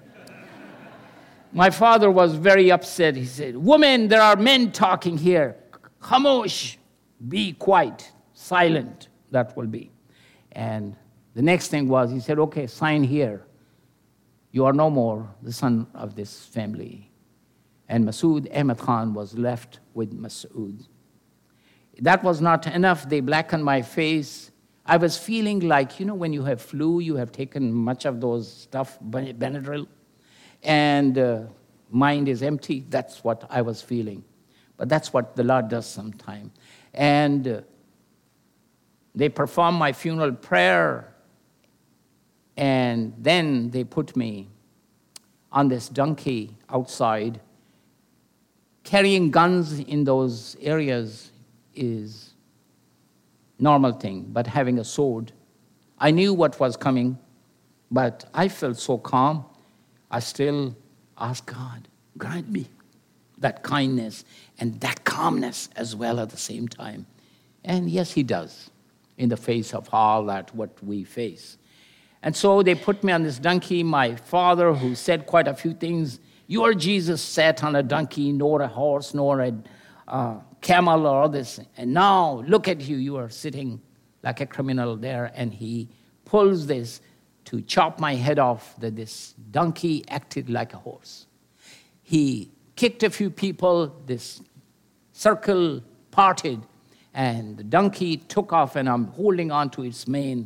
My father was very upset. He said, woman, there are men talking here. Khamosh, be quiet, silent, that will be. And the next thing was, he said, okay, sign here. you are no more the son of this family. And Masood Ahmed Khan was left with Masood. That was not enough. They blackened my face. I was feeling like, when you have flu, you have taken much of those stuff, Benadryl, and mind is empty. That's what I was feeling. But that's what the Lord does sometimes. And they performed my funeral prayer, and then they put me on this donkey outside. Carrying guns in those areas is normal thing, but having a sword, I knew what was coming, but I felt so calm. I still asked God, grant me that kindness and that calmness as well at the same time. And yes, he does, in the face of all that what we face. And so they put me on this donkey. My father, who said quite a few things, your Jesus sat on a donkey, nor a horse, nor a camel or all this. And now, look at you, you are sitting like a criminal there. And he pulls this to chop my head off, that this donkey acted like a horse. He kicked a few people, this circle parted, and the donkey took off, and I'm holding on to its mane.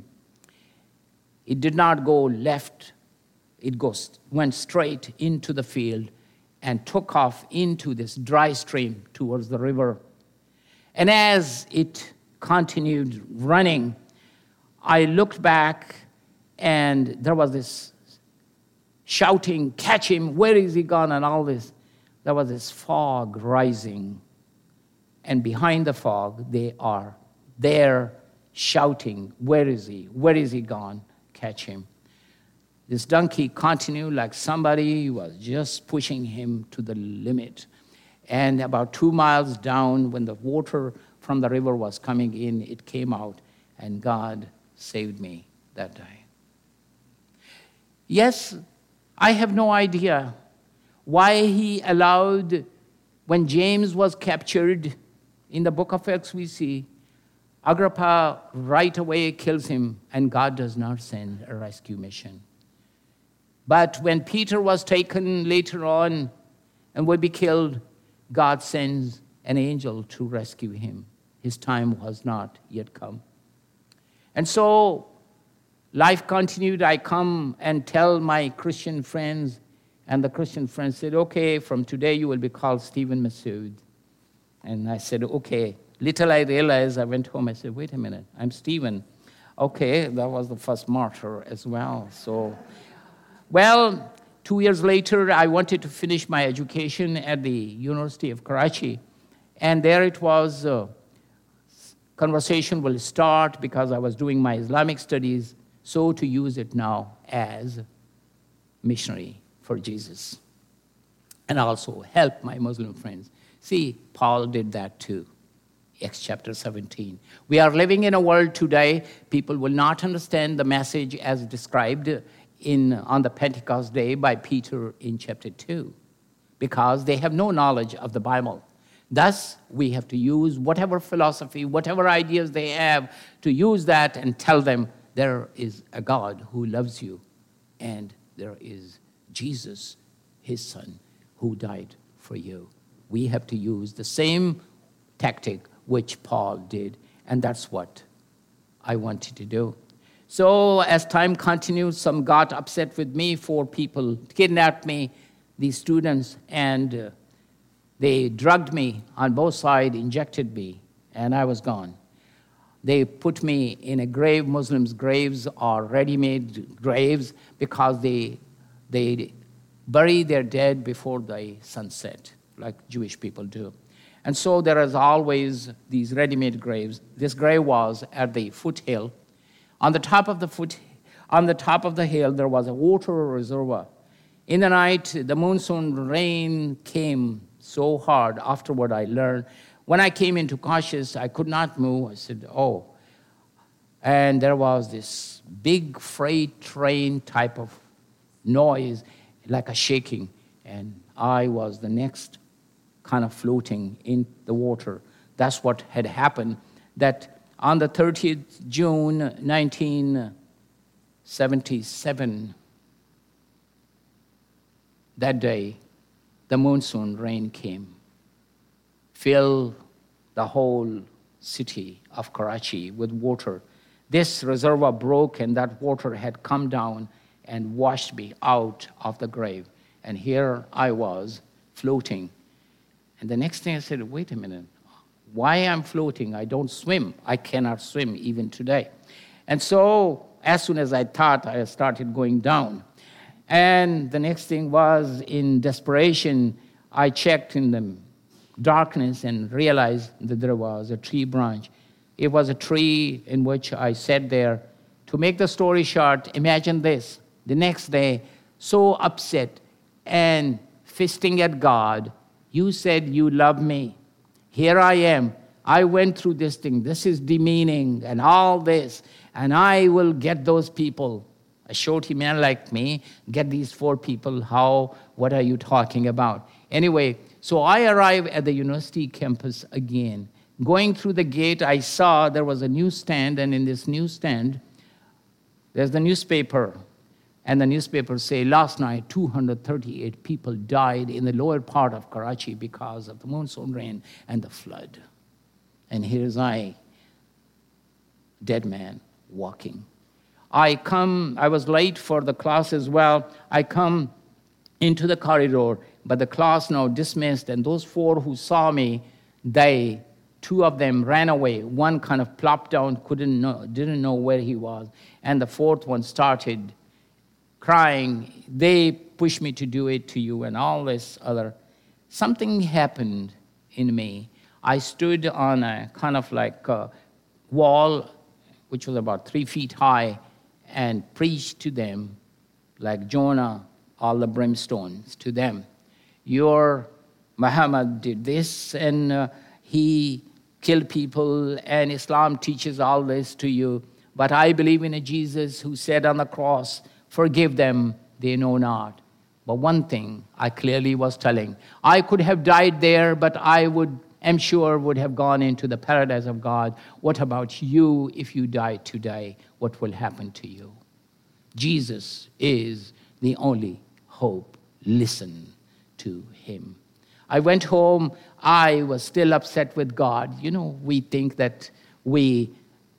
It did not go left. It went straight into the field and took off into this dry stream towards the river. And as it continued running, I looked back, and there was this shouting, catch him, where is he gone, and all this. There was this fog rising, and behind the fog, they are there shouting, where is he gone, catch him. This donkey continued like somebody was just pushing him to the limit. And about 2 miles down, when the water from the river was coming in, it came out, and God saved me that day. Yes, I have no idea why he allowed, when James was captured in the book of Acts, we see Agrippa right away kills him, and God does not send a rescue mission. But when Peter was taken later on and would be killed, God sends an angel to rescue him. His time was not yet come. And so life continued. I come and tell my Christian friends, and the Christian friends said, okay, from today you will be called Stephen Masood. And I said, okay. Little I realized, I went home, I said, wait a minute, I'm Stephen. Okay, that was the first martyr as well. So, well, 2 years later, I wanted to finish my education at the University of Karachi. And there it was, conversation will start because I was doing my Islamic studies, so to use it now as missionary for Jesus. And also help my Muslim friends. See, Paul did that too. Acts chapter 17. We are living in a world today, people will not understand the message as described on the Pentecost day by Peter in chapter 2, because they have no knowledge of the Bible. Thus, we have to use whatever philosophy, whatever ideas they have, to use that and tell them there is a God who loves you, and there is Jesus, his son, who died for you. We have to use the same tactic which Paul did, and that's what I wanted to do. So as time continued, some got upset with me, 4 people kidnapped me, these students, and they drugged me on both sides, injected me, and I was gone. They put me in a grave. Muslims' graves are ready-made graves because they bury their dead before the sunset, like Jewish people do. And so there is always these ready-made graves. This grave was at the foothill. On the top of the hill, there was a water reservoir. In the night, the monsoon rain came so hard. Afterward, I learned. When I came into conscious, I could not move. I said, oh. And there was this big freight train type of noise, like a shaking. And I was the next kind of floating in the water. That's what had happened, that on the 30th June 1977, that day, the monsoon rain came, filled the whole city of Karachi with water. This reservoir broke, and that water had come down and washed me out of the grave. And here I was floating. And the next thing I said, wait a minute, why I'm floating? I don't swim. I cannot swim even today. And so as soon as I thought, I started going down. And the next thing was, in desperation, I checked in the darkness and realized that there was a tree branch. It was a tree in which I sat there. To make the story short, imagine this. The next day, so upset and fisting at God, you said you love me. Here I am. I went through this thing. This is demeaning and all this. And I will get those people. A shorty man like me, get these 4 people. What are you talking about? Anyway, so I arrived at the university campus again. Going through the gate, I saw there was a newsstand, and in this newsstand, there's the newspaper. And the newspaper say, last night, 238 people died in the lower part of Karachi because of the monsoon rain and the flood. And here's I, dead man, walking. I was late for the class as well. I come into the corridor, but the class now dismissed, and those 4 who saw me, 2 of them ran away. One kind of plopped down, didn't know where he was. And the 4th one started crying. They pushed me to do it to you and all this other. Something happened in me. I stood on a kind of like a wall, which was about 3 feet high, and preached to them like Jonah, all the brimstones to them. Your Muhammad did this, and he killed people, and Islam teaches all this to you. But I believe in a Jesus who said on the cross, forgive them, they know not. But one thing I clearly was telling, I could have died there, but I'm sure would have gone into the paradise of God. What about you if you die today? What will happen to you? Jesus is the only hope. Listen to him. I went home. I was still upset with God. You know, we think that he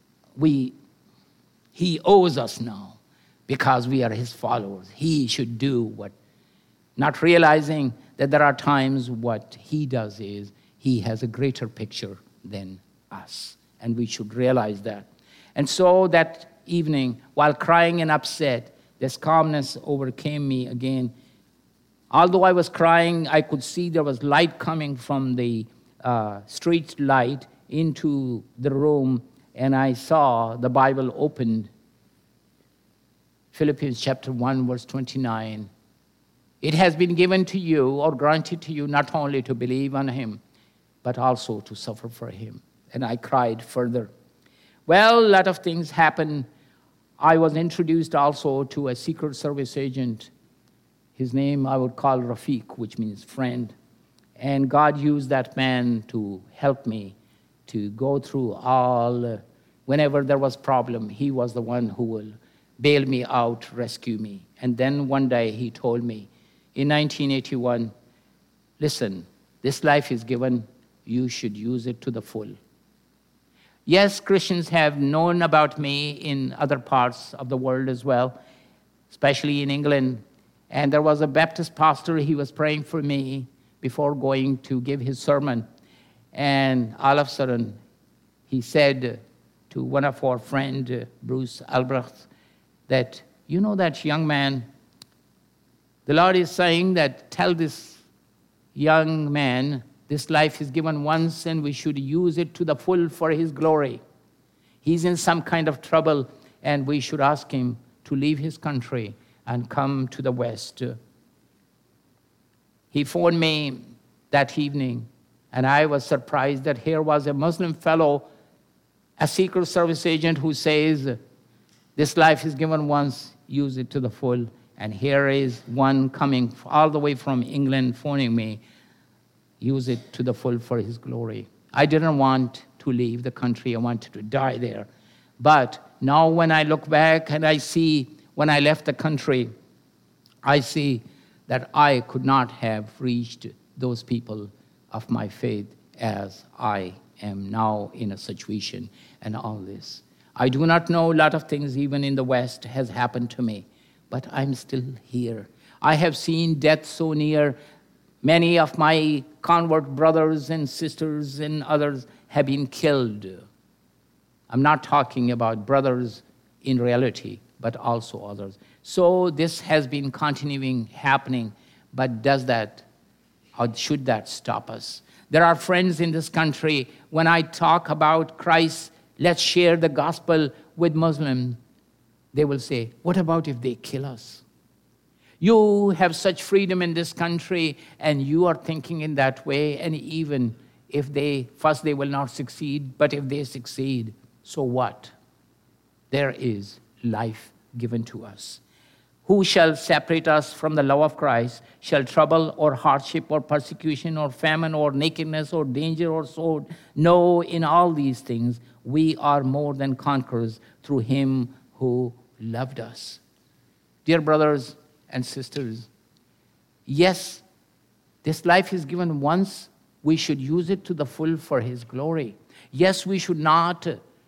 owes us now because we are his followers. He should do what, not realizing that there are times what he does is he has a greater picture than us. And we should realize that. And so that evening, while crying and upset, this calmness overcame me again. Although I was crying, I could see there was light coming from the street light into the room, and I saw the Bible opened. Philippians chapter 1, verse 29. It has been given to you or granted to you not only to believe on him, but also to suffer for him. And I cried further. Well, a lot of things happened. I was introduced also to a Secret Service agent. His name I would call Rafiq, which means friend. And God used that man to help me to go through all, whenever there was problem, he was the one who will bail me out, rescue me. And then one day he told me, in 1981, listen, this life is given, you should use it to the full. Yes, Christians have known about me in other parts of the world as well, especially in England. And there was a Baptist pastor, he was praying for me before going to give his sermon. And all of a sudden, he said to one of our friends, Bruce Albrecht, that, you know that young man, the Lord is saying that tell this young man, this life is given once and we should use it to the full for his glory. He's in some kind of trouble and we should ask him to leave his country and come to the West. He phoned me that evening, and I was surprised that here was a Muslim fellow, a Secret Service agent who says, this life is given once, use it to the full. And here is one coming all the way from England phoning me, use it to the full for his glory. I didn't want to leave the country. I wanted to die there. But now when I look back and I see when I left the country, I see that I could not have reached those people of my faith as I am now in a situation and all this. I do not know a lot of things even in the West has happened to me, but I'm still here. I have seen death so near. Many of my convert brothers and sisters and others have been killed. I'm not talking about brothers in reality, but also others. So this has been continuing happening, but does that, or should that stop us? There are friends in this country, when I talk about Christ, let's share the gospel with Muslims, they will say, what about if they kill us? You have such freedom in this country, and you are thinking in that way, and even if they will not succeed, but if they succeed, so what? There is life given to us. Who shall separate us from the love of Christ? Shall trouble or hardship or persecution or famine or nakedness or danger or sword? No, in all these things, we are more than conquerors through him who loved us. Dear brothers and sisters, yes, this life is given once. We should use it to the full for his glory. Yes, we should not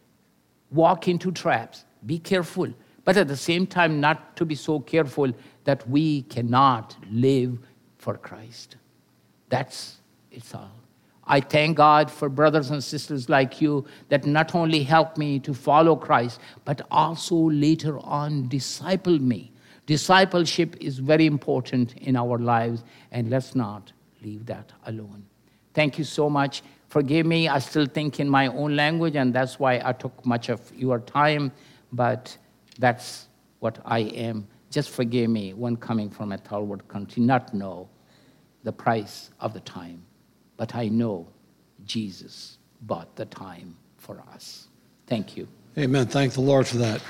walk into traps. Be careful. But at the same time, not to be so careful that we cannot live for Christ. It's all. I thank God for brothers and sisters like you that not only help me to follow Christ, but also later on disciple me. Discipleship is very important in our lives, and let's not leave that alone. Thank you so much. Forgive me, I still think in my own language, and that's why I took much of your time, but that's what I am. Just forgive me when coming from a third world country, not know the price of the time. But I know Jesus bought the time for us. Thank you. Amen. Thank the Lord for that.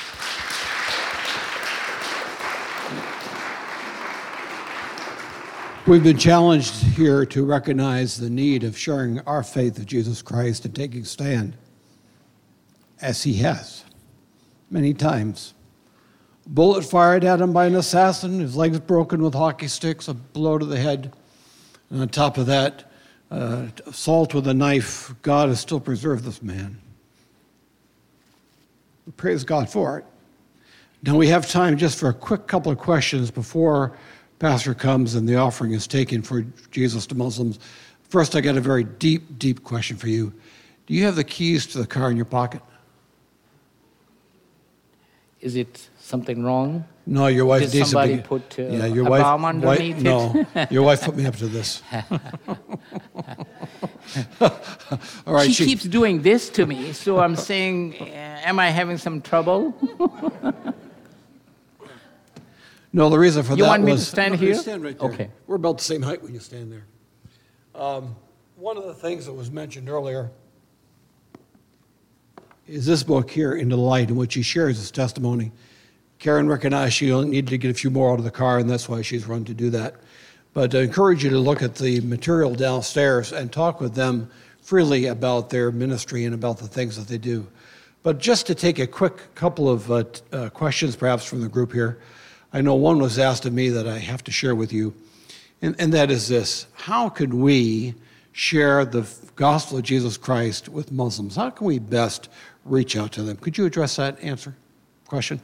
We've been challenged here to recognize the need of sharing our faith of Jesus Christ and taking a stand, as he has many times. A bullet fired at him by an assassin, his legs broken with hockey sticks, a blow to the head. And on top of that, assault with a knife. God has still preserved this man. We praise God for it. Now we have time just for a quick couple of questions before Pastor comes and the offering is taken for Jesus to Muslims. First, I got a very deep, deep question for you. Do you have the keys to the car in your pocket? Is it something wrong? No, your wife Did needs somebody to be, put your a wife, bomb underneath it? No, your wife put me up to this. All right, she keeps doing this to me, so I'm saying, am I having some trouble? No, the reason for that was... You want me to stand here? Stand right there. Okay. We're about the same height when you stand there. One of the things that was mentioned earlier is this book here, Into the Light, in which he shares his testimony. Karen recognized she needed to get a few more out of the car, and that's why she's run to do that. But I encourage you to look at the material downstairs and talk with them freely about their ministry and about the things that they do. But just to take a quick couple of questions perhaps from the group here, I know one was asked of me that I have to share with you, and that is this. How could we share the gospel of Jesus Christ with Muslims? How can we best reach out to them? Could you address that question?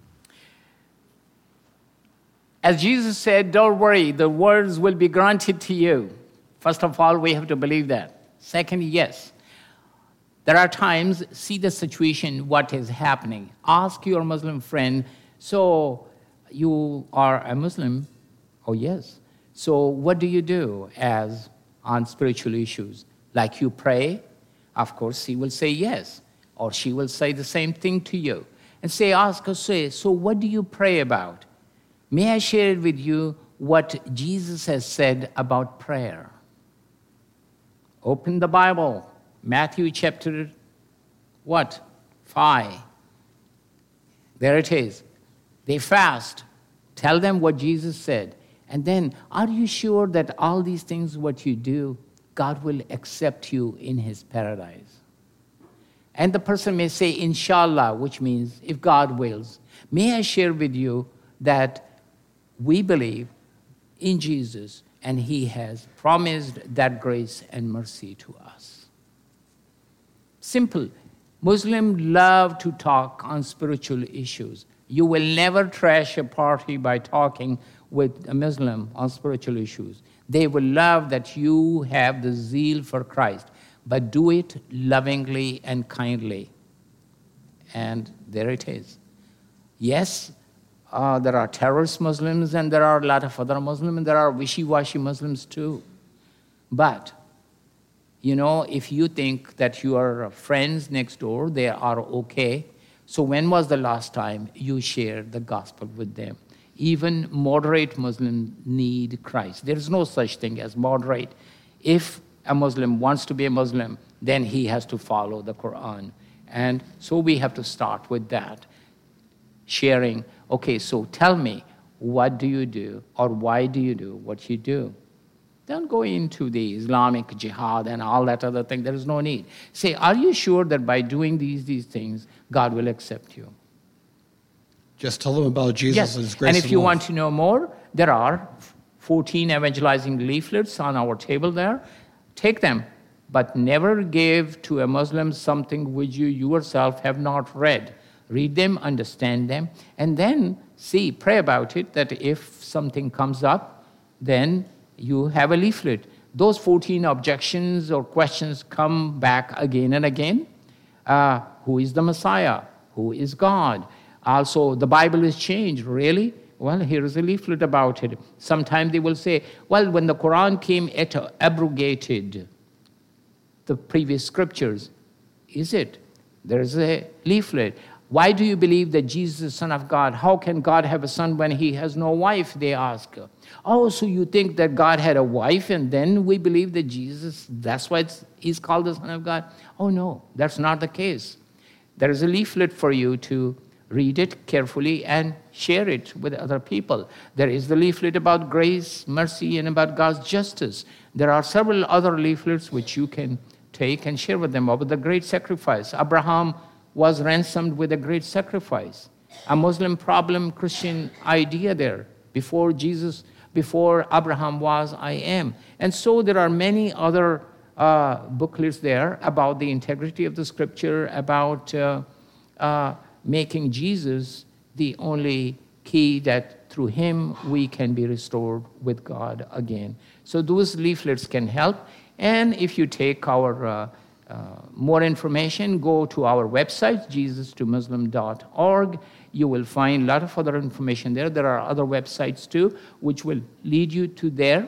As Jesus said, don't worry, the words will be granted to you. First of all, we have to believe that. Second, yes. There are times, see the situation, what is happening. Ask your Muslim friend, so you are a Muslim? Oh, yes. So what do you do as on spiritual issues? Like you pray? Of course, he will say yes. Or she will say the same thing to you. And ask her, so what do you pray about? May I share with you what Jesus has said about prayer? Open the Bible. Matthew chapter, 5. There it is. They fast. Tell them what Jesus said. And then, are you sure that all these things, what you do, God will accept you in his paradise? And the person may say, Inshallah, which means, if God wills. May I share with you that we believe in Jesus, and he has promised that grace and mercy to us. Simple. Muslims love to talk on spiritual issues. You will never trash a party by talking with a Muslim on spiritual issues. They will love that you have the zeal for Christ, but do it lovingly and kindly. And there it is. Yes, there are terrorist Muslims, and there are a lot of other Muslims, and there are wishy-washy Muslims too. But, you know, if you think that your friends next door, they are okay, so when was the last time you shared the gospel with them? Even moderate Muslims need Christ. There is no such thing as moderate. If a Muslim wants to be a Muslim, then he has to follow the Quran. And so we have to start with that. Sharing, okay, so tell me, what do you do, or why do you do what you do? Don't go into the Islamic jihad and all that other thing. There is no need. Say, are you sure that by doing these things, God will accept you? Just tell them about Jesus Yes. and his grace And and if you love. want to know more, there are 14 evangelizing leaflets on our table there. Take them, but never give to a Muslim something which you yourself have not read. Read them, understand them, and then pray about it, that if something comes up, then you have a leaflet. Those 14 objections or questions come back again and again. Who is the Messiah? Who is God? Also, the Bible is changed. Really? Well, here is a leaflet about it. Sometimes they will say, well, when the Quran came, it abrogated the previous scriptures. Is it? There is a leaflet. Why do you believe that Jesus is the Son of God? How can God have a son when he has no wife, they ask. Oh, so you think that God had a wife and then we believe that Jesus, that's why he's called the Son of God? Oh, no, that's not the case. There is a leaflet for you to read it carefully and share it with other people. There is the leaflet about grace, mercy, and about God's justice. There are several other leaflets which you can take and share with them about the great sacrifice. Abraham was ransomed with a great sacrifice. A Muslim problem, Christian idea there. Before Jesus, before Abraham was, I am. And so there are many other booklets there about the integrity of the scripture, about making Jesus the only key that through him we can be restored with God again. So those leaflets can help. And if you take our more information, go to our website, jesustomuslim.org. You will find a lot of other information there. There are other websites too, which will lead you to there.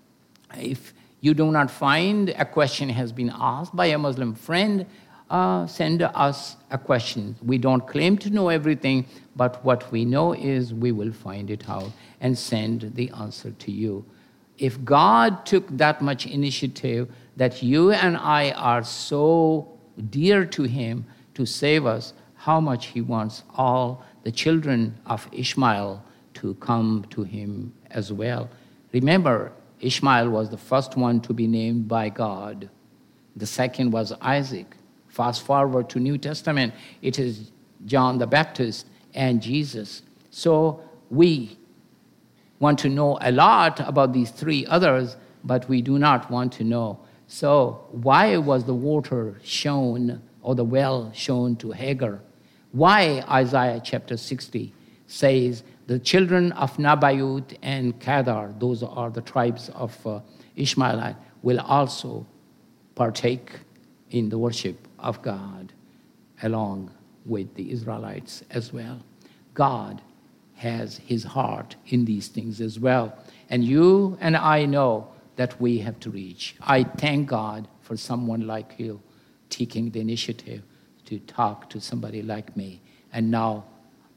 If you do not find a question has been asked by a Muslim friend, send us a question. We don't claim to know everything, but what we know is we will find it out and send the answer to you. If God took that much initiative, that you and I are so dear to him to save us, how much he wants all the children of Ishmael to come to him as well. Remember, Ishmael was the first one to be named by God. The second was Isaac. Fast forward to New Testament, it is John the Baptist and Jesus. So we want to know a lot about these three others, but we do not want to know. So why was the water shown, or the well shown to Hagar? Why Isaiah chapter 60 says the children of Nabayut and Kedar, those are the tribes of Ishmaelite, will also partake in the worship of God along with the Israelites as well. God has his heart in these things as well. And you and I know that we have to reach. I thank God for someone like you taking the initiative to talk to somebody like me. And now,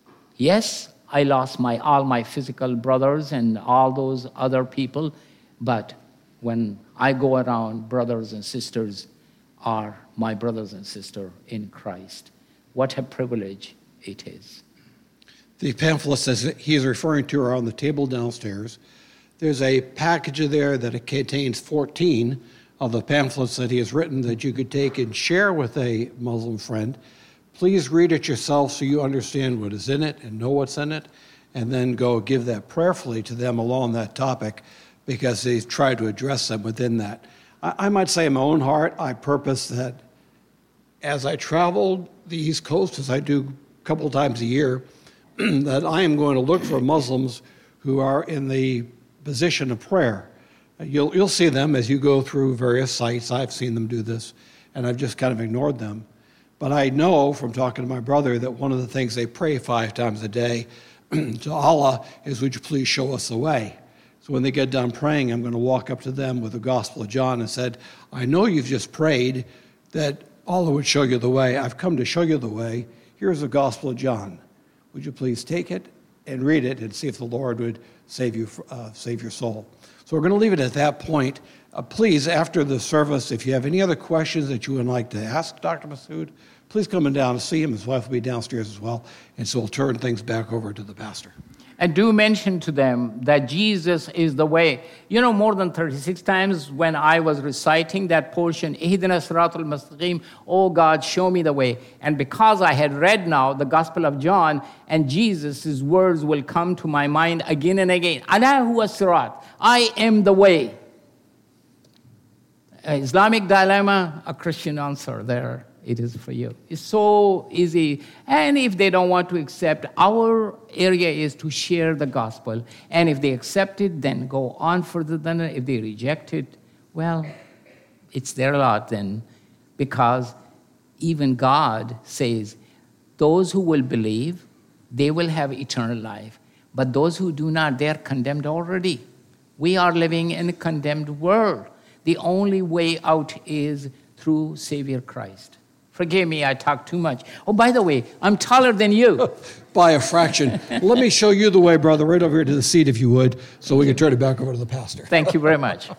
yes, I lost all my physical brothers and all those other people, but when I go around, brothers and sisters are my brothers and sisters in Christ. What a privilege it is. The pamphlets that he is referring to are on the table downstairs. There's a package there that it contains 14 of the pamphlets that he has written that you could take and share with a Muslim friend. Please read it yourself so you understand what is in it and know what's in it. and then go give that prayerfully to them along that topic, because they've tried to address them within that. I might say in my own heart, I purpose that as I travel the East Coast, as I do a couple of times a year, that I am going to look for Muslims who are in the position of prayer. You'll see them as you go through various sites. I've seen them do this, and I've just kind of ignored them. But I know from talking to my brother that one of the things they pray 5 times a day to Allah is, would you please show us the way? So when they get done praying, I'm going to walk up to them with the Gospel of John and said, I know you've just prayed that Allah would show you the way. I've come to show you the way. Here's the Gospel of John. Would you please take it and read it and see if the Lord would save your soul? So we're going to leave it at that point. Please, after the service, if you have any other questions that you would like to ask Dr. Masood, please come in down and see him. His wife will be downstairs as well. And so we'll turn things back over to the pastor. And do mention to them that Jesus is the way. You know, more than 36 times when I was reciting that portion, Ihdina Siratal Mustaqim, oh God, show me the way. And because I had read now the Gospel of John, and Jesus' words will come to my mind again and again. Ana huwa sirat, I am the way. Islamic dilemma, a Christian answer there. It is for you. It's so easy. And if they don't want to accept, our area is to share the gospel. And if they accept it, then go on further than it. If they reject it, well, it's their lot then. Because even God says, those who will believe, they will have eternal life. But those who do not, they are condemned already. We are living in a condemned world. The only way out is through Savior Christ. Forgive me, I talk too much. Oh, by the way, I'm taller than you. By a fraction. Let me show you the way, brother, right over here to the seat, if you would, so we can turn it back over to the pastor. Thank you very much.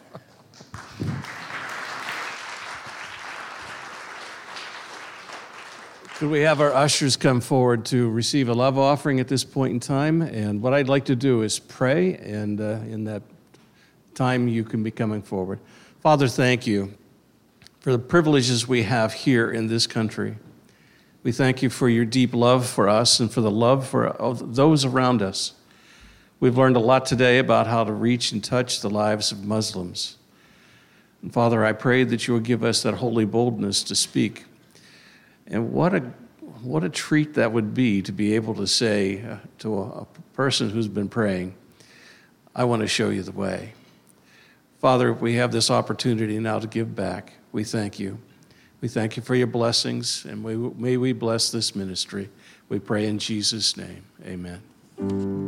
Could we have our ushers come forward to receive a love offering at this point in time? And what I'd like to do is pray, and in that time you can be coming forward. Father, thank you for the privileges we have here in this country. We thank you for your deep love for us and for the love for those around us. We've learned a lot today about how to reach and touch the lives of Muslims. And Father, I pray that you will give us that holy boldness to speak. And what a treat that would be to be able to say to a person who's been praying, I want to show you the way. Father, we have this opportunity now to give back. We thank you. We thank you for your blessings, and may we bless this ministry. We pray in Jesus' name. Amen.